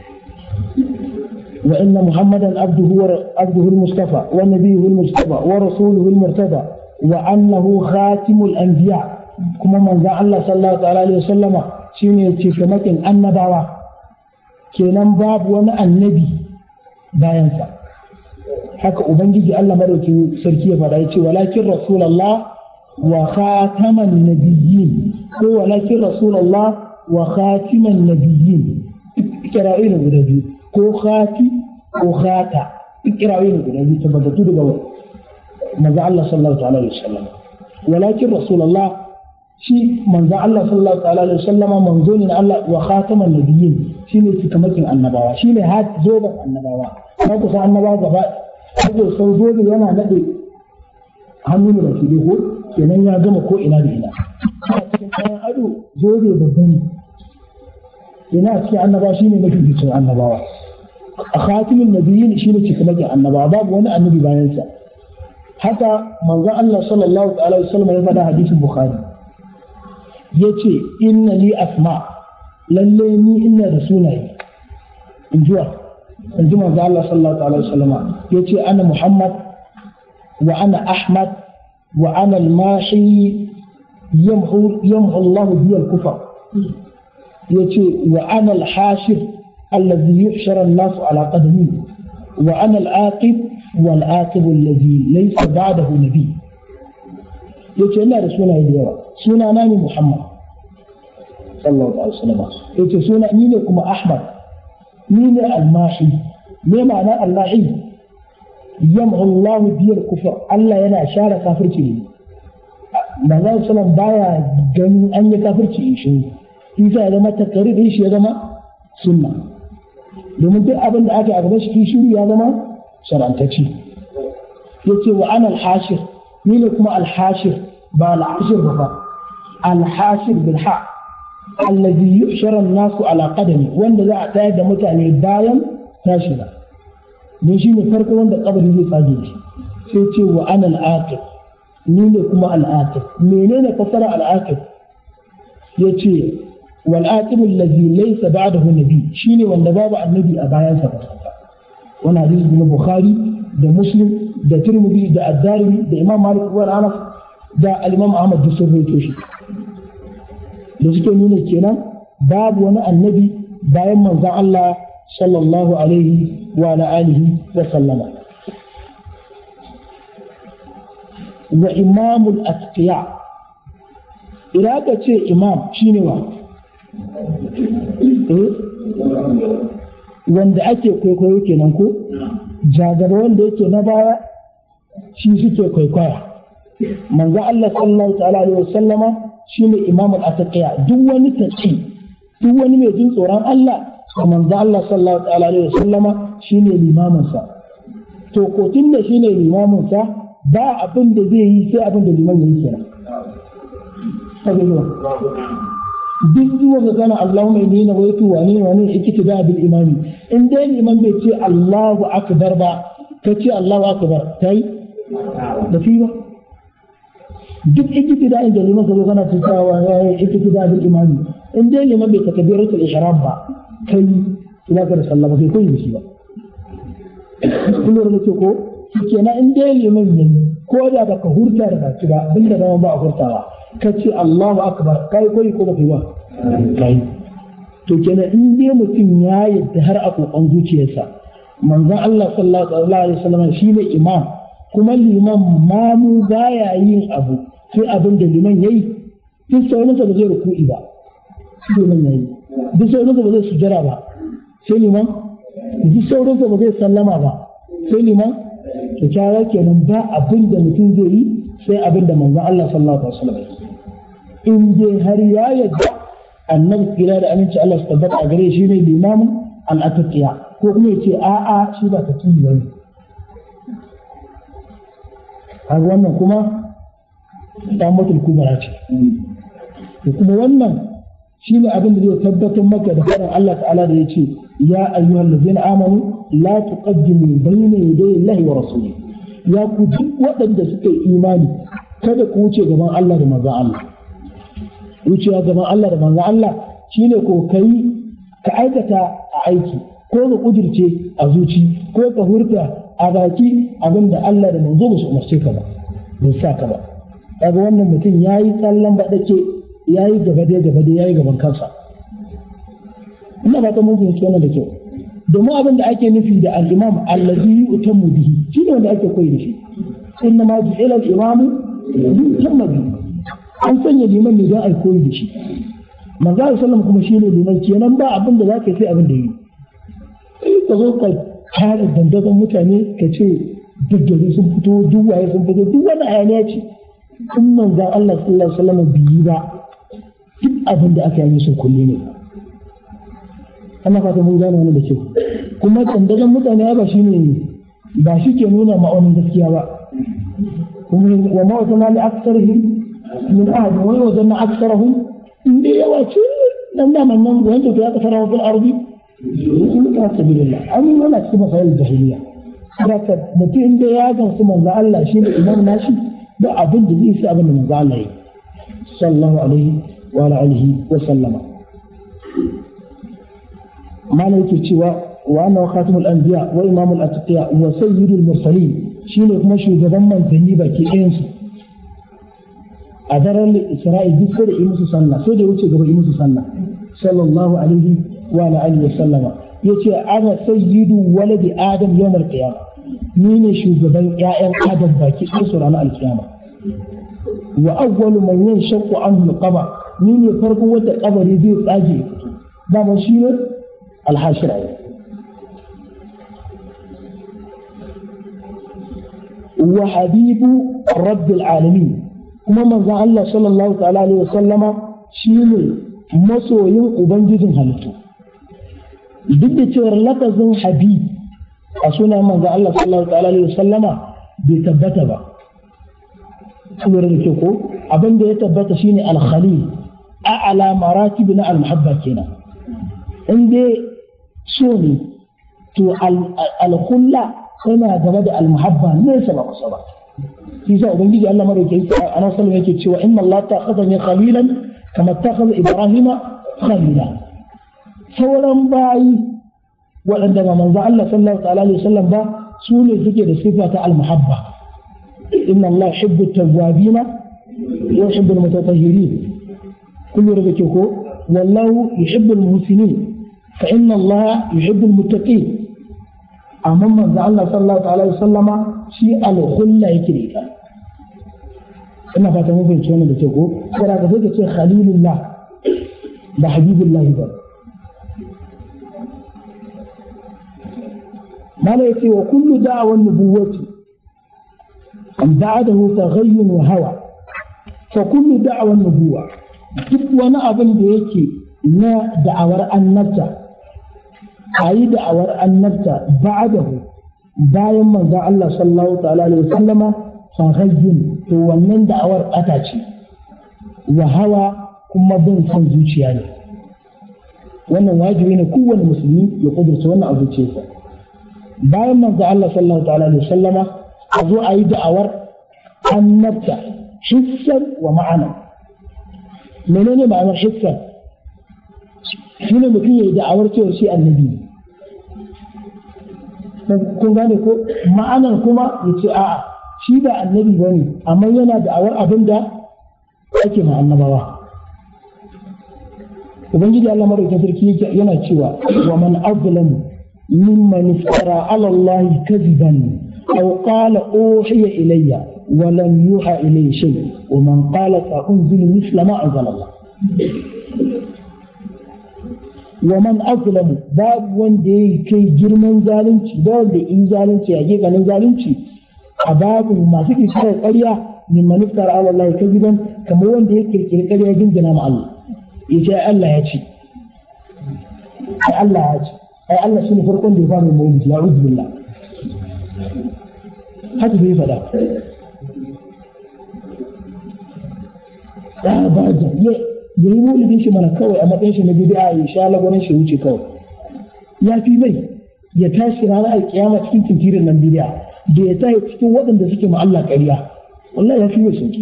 S1: wa inna muhammadan abduhu al-mustafa wa nabiyuhu al-mustafa wa rasuluhu al-murtada wa annahu khatimul anbiya kuma manzo Allah sallallahu alaihi wasallama shine cikamakin annabawa kenan babu wani annabi bayansa haka ubangiji Allah madaukin sarki ya faɗa yace walakin rasulullah wa khataman nabiyyin ko walakin rasulullah wa khatiman nabiyyin kira'in guda biyu ko khati ko khata kira'in guda biyu tabbatu daga manzo Allah sallallahu alaihi wasallam walakin rasulullah shi manzo Allah sallallahu alaihi wasallam manzo ne Allah wa khataman nabiyyin shine cikamakin annabawa shine zoban annabawa ba ku san annabawa gaba ko sau zobe yana nade hannu da shi ko kenan ya gama ko ina da ina cikin kayan ado zobe babban ina cikin annabawa shine mafi cikin annabawa a khatimin nabiyyin shine cikamakin annabawa babu wani annabi bayan sa haka manzon Allah sallallahu alaihi wasallam ya faɗa hadisin Bukhari yace inna li asma lalle ni ina da sunaye in ji manzon Allah sallallahu alaihi wasallam yace ana Muhammad wa ana Ahmad wa ana al-mahi yamhu Allah bi al-kufr yace wa ana al-hashir alladhi yuhshara an-nas ala qadami wa ana al-aqib والآقب الذي ليس بعده نبي yace ina da sunaye da yawa suna na ne Muhammad sallallahu alaihi wasallam yace suna ni ne kuma Ahmad ni ne al-mahi me ma'ana al-mahi yamhu Allah biyar kufr Allah yana share kafirci ne manzo sallallahu baya ganin an yi kafirci shi isa ya zama takaririn shi ya zama sunna domin duk abin da aka a gaban shi shiru ya zama sharantacci yace wa ana al-hashir ni ne kuma al-hashir ba al-hashir ba al-hashir bil ha alladhi yushara an-nasu ala qadami wanda za a tayar da mutane bayan tashi ba ne shi ne farko wanda kabari zai tsage shi sai ce wa ana al-aqib ni ne kuma al-aqib menene fasara al-aqib yace wal aqib alladhi laysa ba'dahu nabi shine wanda babu annabi a bayansa ba wani hadisi na Bukhari da Muslim da Tirmidhi da Ad-Darimi da Imam Malik ibn Anas da Al-Imam Ahmad da sun rawaito shi da suke nuna kenan babu wani annabi bayan manzon Allah sallallahu alaihi wa alihi wa sallama wa imamul atqiya idan ka ce imam shine wa wanda ake kwaikwayo kenan ko jagaba wanda yake na baya shi suke kwaikwaya manzo Allah sallallahu ta'ala alaihi wasallama shine imamul atqiya duk wani taqi duk wani mai jin tsoron Allah manzo Allah sallallahu ta'ala alaihi wasallama shine limamin sa to ko tunda shine limamin sa ba abin da zai yi sai abin da liman yake kenan duk zuwa ga kana Allahumma inni nawaitu wa ni ikitida bil imami in dai liman bai ce Allahu akbar ba ka ce Allahu akbar kai da fi ba duk ikitida inda liman ka zo kana tsawa ikitida bil imami in dai liman bai takbiratul ihram ba kai ina ka sallama kai koyi shi ba kullu da ko kenan in dai liman ne ko da baka hurta da baki ba inda ba a hurtawa ka ce Allahu akbar kai koyi ko baka yi ba kai to kenan in dai mutum ya yadda har a kokon zuciyarsa manzon Allah sallallahu alaihi wasallam shine imam kuma liman mamu baya yin abu sai abin da liman yayi duk sauransa ba zai ruku'i ba sai liman yayi duk sauransa ba zai sujjara ba sai liman duk sauransa ba zai sallama ba sai liman to kyawa kenan ba abin da mutum zai yi sai abin da manzon Allah sallallahu alaihi wasallam in dai har ya yadda annabi kira da aminci Allah su tabbata a gare shi ne limamin al-atqiya ko kuma yace a'a shi ba ta kiyi bane har wannan kuma dan mutul kubra ce to kuma wannan shine abin da zai tabbatar maka da faɗin Allah ta'ala da yace ya ayyuhal ladzina amanu la tuqaddimu bayna yaday Allahi wa rasulihi ya ku duk waɗanda suka yi imani kada ku wuce gaban Allah da manzon Allah wucewa gaban Allah da manzon Allah shine ko kai ka aikata a aiki ko ka kudirce a zuci ko ka hurta a baki abinda Allah da manzo ba su umarce ka ba ba sa ka ba kaga wannan mutum yayi tsallan badake yayi gaba da yayi gaban kansa ina ba ta mun fahimci wannan da kyau domin abin da ake nufi da al-imam allazi yutammu bihi shine wanda ake koyi da shi inna ma ju'ila al-imamu yutammu bihi an sanya liman ne don a koyi da shi manzo sallallahu kuma shine liman kenan ba abin da zaka sai abin da yi ka zo ka kare dandazon mutane ka ce daggare sun fito duk waye sun fito duk wani ayaniya ce in manzo Allah sallallahu alaihi wasallam biyi ba duk abin da aka yi sun kulle ne Allah fata mun gane wannan da kyau kuma dandazon mutane ba shi ke nuna ma'aunin gaskiya ba kuma wa ma wata mali aksarihim min ahad wani wajen na aksarahum inda yawa ce dan da man nan wanda ya kasara fil ardi sun ka sabilillah amin wala cikin masail jahiliya haka mutum da ya gamsu manzo Allah shi ne imam nashi da abin da zai sa abin da manzo Allah yi sallallahu alaihi wa alihi wa sallama malai yake cewa wa anna khatimul anbiya wa imamul atqiya wa sayyidul mursalin shine kuma shugaban manzanni baki ɗayan su a daren Isra'i duk sai da yi musu sallah sai da wuce gaba yi musu sallah sallallahu alaihi wa alihi wa sallama yace ana sayyidu waladi adam yawmal qiyamah ni ne shugaban ƴaƴan adam baki ɗayan su ranar alkiyama wa awwalu man yanshaqqu anhu al-qabr ni ne farko wanda kabari zai tsage dama shi ne al-hashir wa habibu rabbil alamin kuma manzon Allah sallallahu ta'ala alaihi wasallama shine masoyin ubangijin halittu duk da cewa lafazin habib a sunan manzon Allah sallallahu ta'ala alaihi wasallama bai tabbata ba kuma da ke ko abin da ya tabbata shine al-khalil a'la maratib na al-muhabba kenan in dai so ne to al-khulla yana gaba da al-muhabba ne sa ba kusa ba shi sa ubangiji Allah madaukakin sa ana sallallahu yake cewa inna Allah ta'akhadha khalilan kama ta'akhadha ibrahima khalila sauran bayi waɗanda ba manzo Allah sallallahu ta'ala alaihi wasallam ba su ne suke da sifa ta al-muhabba inna Allah yuhibbu at-tawwabina wa yuhibbu al-mutatahhirin kullu rabake ko wallahu yuhibbu al-muhsinin fa inna Allah yuhibbu al-muttaqin amma manzo Allah sallallahu alaihi wasallama shi al-khulla yake da ita ina fata mun fahimci wannan da ke ko sai ka sai ka ce khalilullah da habibullah ba mala yace wa kullu da'wa an-nubuwati ba'dahu taghayyun wa hawa fa kullu da'wa an-nubuwa duk wani abin da yake na da'awar annabta ayi da'awar annabta ba'dahu bayan manzon Allah sallallahu ta'ala alaihi wasallama taghayyun to wannan da'awar ɓata ce wa hawa kuma bin son zuciya ne wannan wajibi ne kowane musulmi ya kudurta wannan a zuciyarsa bayan manzo Allah sallallahu ta'ala alaihi wasallama a zo a yi da'awar annabta hissan wa ma'ana menene ma'anar hissan shine mutum ya yi da'awar cewa shi annabi kun gane ko ma'anar kuma ya ce a'a shi ba annabi ba ne amma yana da'awar abin da ake ma annabawa ubangiji Allah madaukakin sarki yana cewa wa man azlamu mimman iftara ala Allah kadiban aw qala uhiya ilayya wa lam yuha ilayhi shay wa man qala sa unzila mithla ma anzala Allah wa man azlamu babu wanda yake kai girman zalunci da wanda in zalunci ya ganin zalunci a babu masu kirkirar ƙarya min maniftar Allah ya kaziban kamar wanda ya kirkiri ƙarya jingina ma Allah ya ce Allah ya ce ai Allah ya ce ai Allah shine farkon da ya fara maulidi ya uzu billah haka bai faɗa ya ba da ya yi maulidin shi mana kawai a matsayin shi na bid'a ya sha lagwanin shi wuce kawai ya fi mai ya tashi ranar alkiyama cikin tinkirin nan bid'a da ya tayi cikin waɗanda suke ma Allah ƙarya wallahi ya fi mai sauki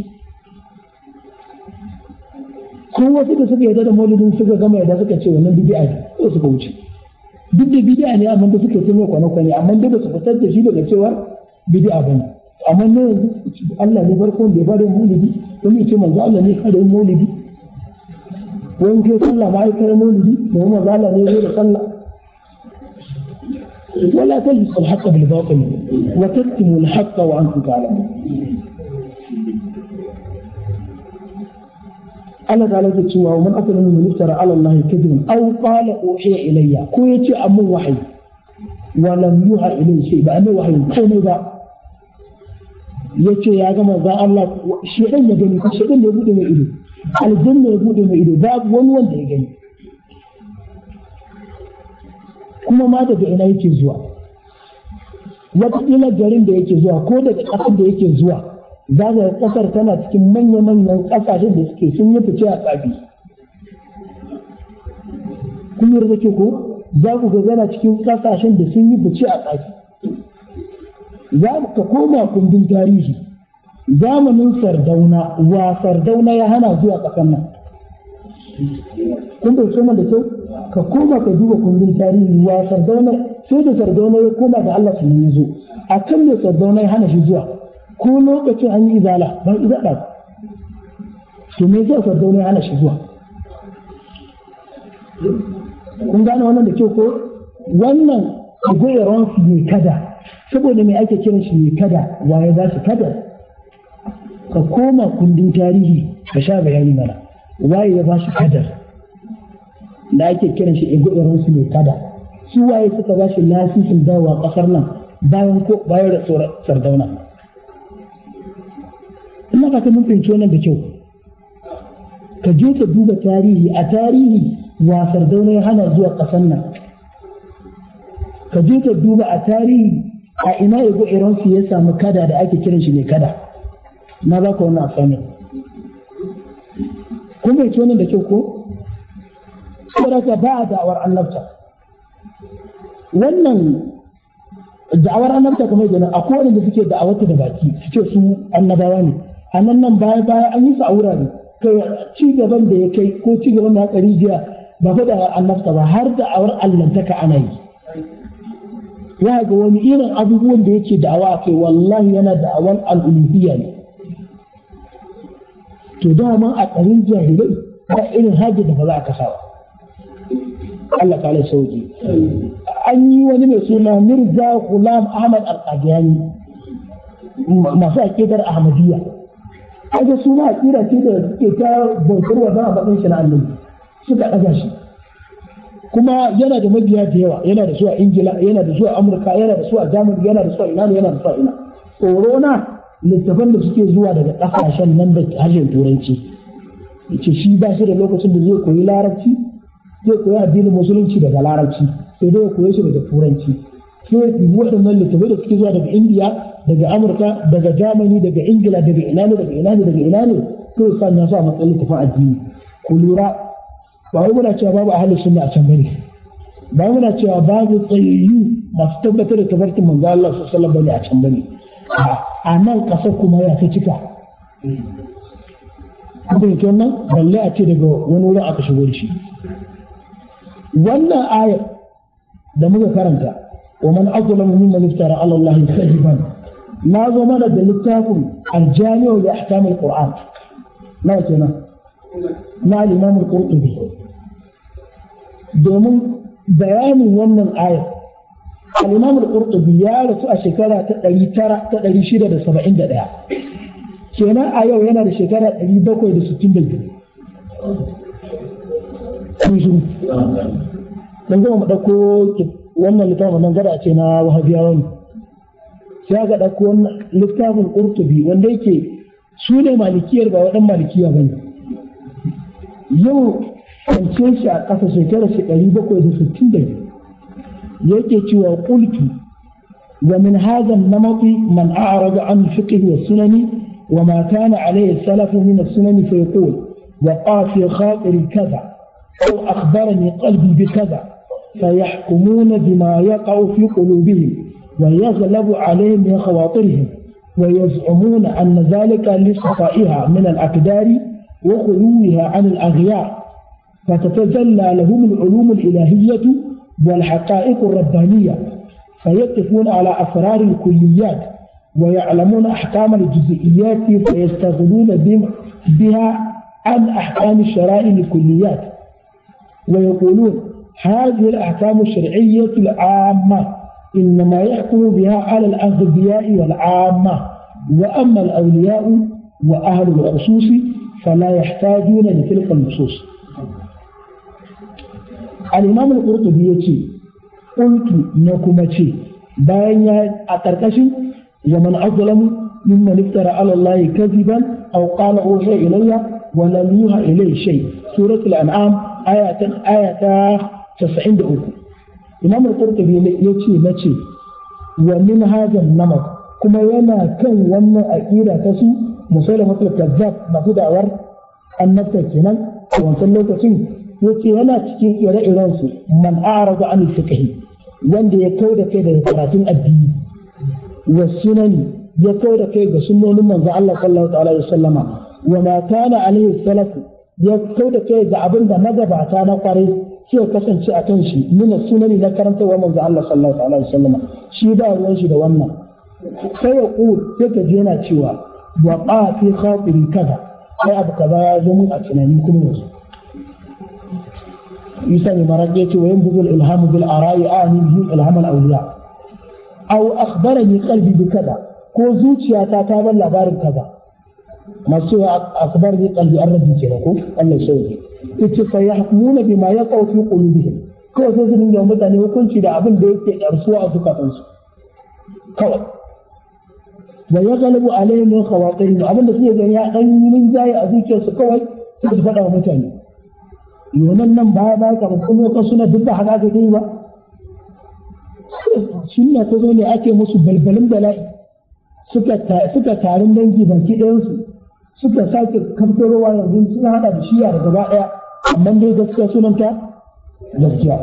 S1: ko wasu da suka yarda da maulidin suka gama yadda suka ce wannan bid'a ne ko suka wuce duk da bid'a ne amma da suka ce mai kwane amma da ba su fitar da shi daga cewa bid'a bane amma ne yanzu Allah ne farkon da ya fara maulidi kuma yace manzo Allah ne fara maulidi wani ke sallah ma ai kare maulidi ko manzo Allah ne zai da sallah ولا تلبسوا الحق بالباطل وتكتموا الحق وانتم تعلمون Allah ta lafi cewa man asala min yuftara ala Allah kadhiban aw qala uhiya ilayya ko yace amun wahayi wa lam yuha ilayhi shay ba amma wahayi komai ba yace ya ga manzo Allah shedan ya gani ko shedan ya bude mai ido aljanna ya bude mai ido babu wani wanda ya gani kuma ma daga ina yake zuwa wataƙila garin da yake zuwa ko daga ƙasar da yake zuwa za ga ƙasar tana cikin manya-manyan ƙasashen da suke sun yi fice a tsafi kun yi ke ko za ku ga yana cikin ƙasashen da sun yi fice a tsafi za ka koma kundin tarihi zamanin Sardauna wa Sardauna ya hana zuwa ƙasar nan kun bai soma da kyau ka koma ka duba kundin tarihi wa Sardauna sai da Sardauna ya koma da Allah sunan ya zo a kan ne Sardauna ya hana shi zuwa ko lokacin an yi izala ba izala to me zai Sardauna ya hana shi zuwa kun gane wannan da kyau ko wannan goyaron su ne kada saboda me ake kiran shi ne kada waye ba shi kada ka koma kundin tarihi ka sha bayani mana waye ya ba shi kada da ake kiran shi goyaron su ne kada su waye suka ba shi lasisin dawowa kasar nan bayan da Sardauna ina ka mun fahimci wannan da kyau ka je ka duba tarihi a tarihi wa Sardauna ya hana zuwa ƙasar nan ka je ka duba a tarihi a ina ya iran su ya samu kada da ake kiran shi ne kada na ba ka wannan asamin kun bai wannan da kyau ko saboda ka ba a da'awar annabta wannan da'awar annabta kamar yadda akwai wanda suke da'awarta da baki su ce su annabawa ne a nan baya an yi su a wurare kai ci gaban da ya kai ko ci gaban da haka rijiya ba fa da annabta ba har da awar allantaka ana yi ya ga wani irin abubuwan da yake da'awa kai wallahi yana da'awan al'uluhiyya ne to dama a tsarin jahilai ba irin hajji da ba za a kasa ba Allah ta sauki an yi wani mai suna Mirza Ghulam Ahmad Al-Qadiani masu aqidar Ahmadiyya kaga su ma aqida ce da suke ta bautar wa a matsayin shi na annabi suka ɗaga shi kuma yana da mabiya da yawa yana da su a Ingila yana da su a Amurka yana da su a Germany yana da su a ina yana da su a ina tsoro na littafan da suke zuwa daga ƙasashen nan da harshen turanci yace shi ba shi da lokacin da zai koyi larabci zai koyi addinin musulunci daga larabci sai dai ya koyi shi daga turanci sai ya ɗibi waɗannan littafai da suke zuwa daga Indiya daga Amurka daga Germany daga Ingila daga ina ne sai sanya su a matsayin littafin addini ku lura ba wai muna cewa babu ahlus sunna a can bane ba muna cewa babu tsayayyu masu tabbatar da tabartin manzo Allah sallallahu alaihi wasallam bane a can bane a nan kasar kuma ya ta cika kuma kenan balle a ce daga wani wurin aka shigo shi wannan ayar da muka karanta wa man azlamu mimman iftara ala Allah kadiban na zo mana da littafin aljami'u li ahkam alquran na kenan na al-imam al-qurtubi domin bayanin wannan ayar al-imam al-qurtubi ya rasu a shekara ta 671 kenan a yau yana da shekara 762 dan zama mu dauko wannan littafin nan gada ce na wahabiyawa ne sai ga dauko wannan littafin qurtubi wanda yake su ne malikiyar ba wadan malikiya bane yau kwance shi a ƙasa shekarar 762 yake cewa qultu wa min hadha an-namat man a'rada an fiqh wa sunani wa ma kana alayhi salaf min as-sunan fa yaqul wa qafi khatiri kaza aw akhbarani qalbi bi kaza فيحكمون بما يقع في قلوبهم ويغلب عليهم من خواطرهم ويزعمون أن ذلك لصفائها من الأقدار وخلوها عن الأغيار فتتجلى لهم العلوم الإلهية والحقائق الربانية فيقفون على أسرار الكليات ويعلمون أحكام الجزئيات فيستغلون بها عن أحكام الشرائع الكليات ويقولون هذه الأحكام الشرعية العامة إنما يحكم بها على الأغبياء والعامة وأما الأولياء وأهل الخصوص فلا يحتاجون لتلك النصوص. الإمام القرطبي يقول قلت نكمتي بين أتركشي ومن أظلم ممن افترى على الله كذبا أو قال أوحي إلي ولم يوحى إليه شيء. سورة الأنعام آية 93. إمام القرطبي يقول ومن هذا النمط كما ينا كان وما أكيرا تسو مسلمة الكذاب نقول أور النبتة كنان وانسلو تسو يقول ينا تكين إلى إرانسو من أعرض عن الفقه وان دي يكود كده يقراتين الدين wa sunani ya kauda kai ga sunnonin manzo Allah sallallahu alaihi wasallama wa ma kana alaihi salafu ya kauda kai ga abin da magabata na kwarai sai kasance a kan shi nuna sunani na karantarwa manzo Allah sallallahu alaihi wasallama shi da ruwan shi da wannan sai ya sai ka ji yana cewa wa qa fi khatiri kaza sai abu kaza ya zo mun a tunani kuma yanzu Isa ne marake ce wa yanbuzu al-ilham bil ara'i ani bihi ilham al-awliya aw akhbarani qalbi bi kaza ko zuciyata ta ban labarin kaza masu akhbarani qalbi ar-rabbi kenan ko Allah sai yace fa yahkumuna bima yaqau fi qulubihim ko sai su dinga mutane hukunci da abin da yake karsuwa a zukatansu kawai wa yaghlibu alaihim min khawatirihim abin da suke gani ya dan yin jayi a zuciyarsu kawai sai su faɗa wa mutane yonan nan baya kamar kuma kan suna duk da haka ga dai ba sunna ta zo ne ake musu balbalin bala'i suka tarin dangi baki ɗayan su suka sake kaftarowa yanzu suna hada da shiya da gaba ɗaya amma dai gaskiya sunanta gaskiya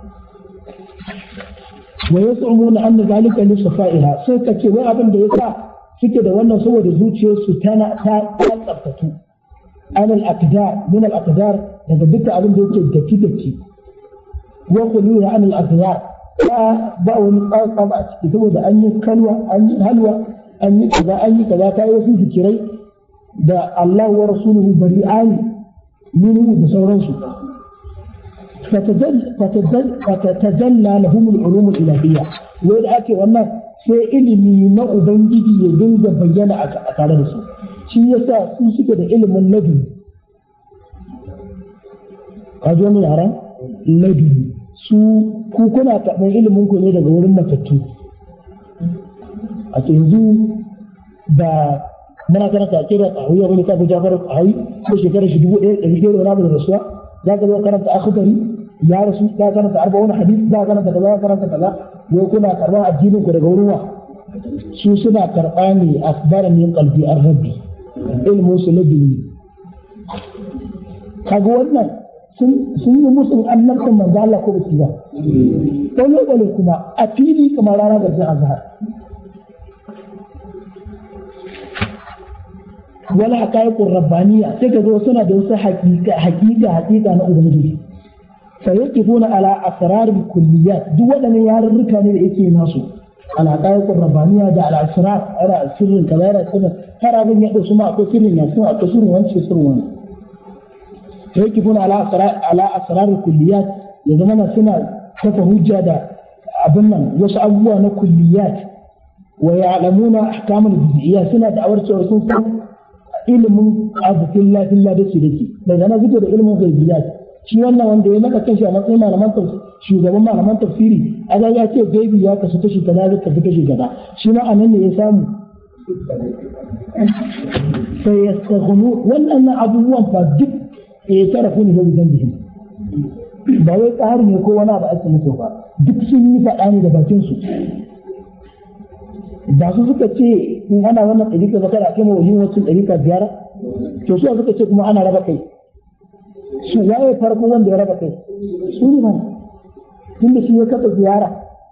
S1: wa yas'umuna anna zalika li safaiha sai ka ce wai abin da yasa suke da wannan saboda zuciyarsu ta tsaftatu an al-aqdar min al-aqdar daga duka abin da yake datti wa quluna an al-aqdar ba wani tsaka ba a ciki saboda an yi kalwa an yi halwa an yi kaza ta yi wasu zikirai da Allah wa rasuluhu bari'ani minhu da sauransu فتتجلى لهم العلوم الإلهية وإذا أكي والله sai ilimi na Ubangiji ya dinga bayyana a tare da su shi yasa su suke da ilimin ladu a zo mai yaran ladu su ku kuna taɓar ilimin ku ne daga wurin matattu a yanzu da muna karanta a kira a huyar wani kafin jafar a hawi ko shekarar shi 1100 da wani da rasuwa za ka zo karanta akhbari ya rasu za ka karanta 40 hadith za ka karanta kaza karanta kaza wai kuna karɓar addinin ku daga wurin wa su suna karɓa ne asbara min qalbi ar-rabbi ilmu sulabi kaga wannan sun yi musu annabtan manzo Allah ko basu ba dole kuma a fili kamar rana da zai azhar wala haqaiqur rabbaniya sai ka zo suna da wasu haƙiƙa na ubangiji sai yakifuna ala asrar kulliyat duk waɗannan yarurruka ne da yake nasu al haqaiqur rabbaniya da al asrar ara sirrin kaza da kuma har abin ya dauki ma akwai sirrin ya kuma akwai sirrin wance sirrin wani sai yakifuna ala asrar kulliyat ya zama suna kafa hujja da abin nan wasu abubuwa na kulliyat wa ya'lamuna ahkamul juz'iyya suna da awar cewa sun san ilimin abu filla da ke daga na fito da ilimin ghaibiyat shi wannan wanda ya maka kanshi a matsayin shugaban malaman tafsiri a ya ce gaibi ya kasu kashi kaza zai kasu kashi kaza shi ma anan ne ya samu sai ya staghnu wannan abubuwan fa duk ya tarafu ne da bihin ba wai tsari ne ko wani abu ake musu ba duk sun yi faɗa ne da bakin su da su suka ce in ana wannan ɗarika ba kada a kai wajen wacin ɗarika ziyara to su suka ce kuma ana raba kai su waye farko wanda ya raba kai su ne mana tunda shi ya kafa ziyara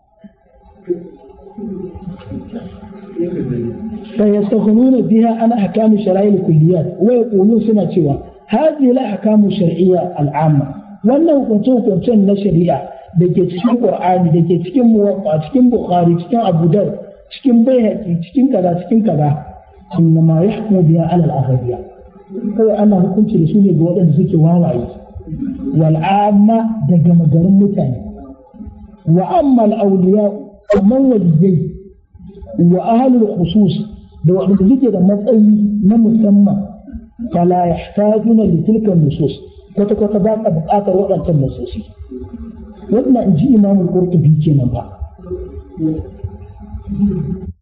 S1: فيستغنون بها عن أحكام الشرعية الكليات ويقولون سنة سوى هذه الأحكام الشرعية العامة وأنه كنت الشريعة دكي تشكين قرآن دكي تشكين موقع تشكين بخاري تشكين أبو داود تشكين بيهقي تشكين كذا إنما يحكم بها على الأغلبية فأنا كنت رسولي بوضع ذكي واوعي والعامة دقم قرم متاني وأما الأولياء ومن وليي وأهل الخصوص لو أن ذكر مسألة من مسمى فلا يحتاجون لتلك النصوص وتبقى بقاطر وقت النصوص وإن إنجي إمام القرطبي كنا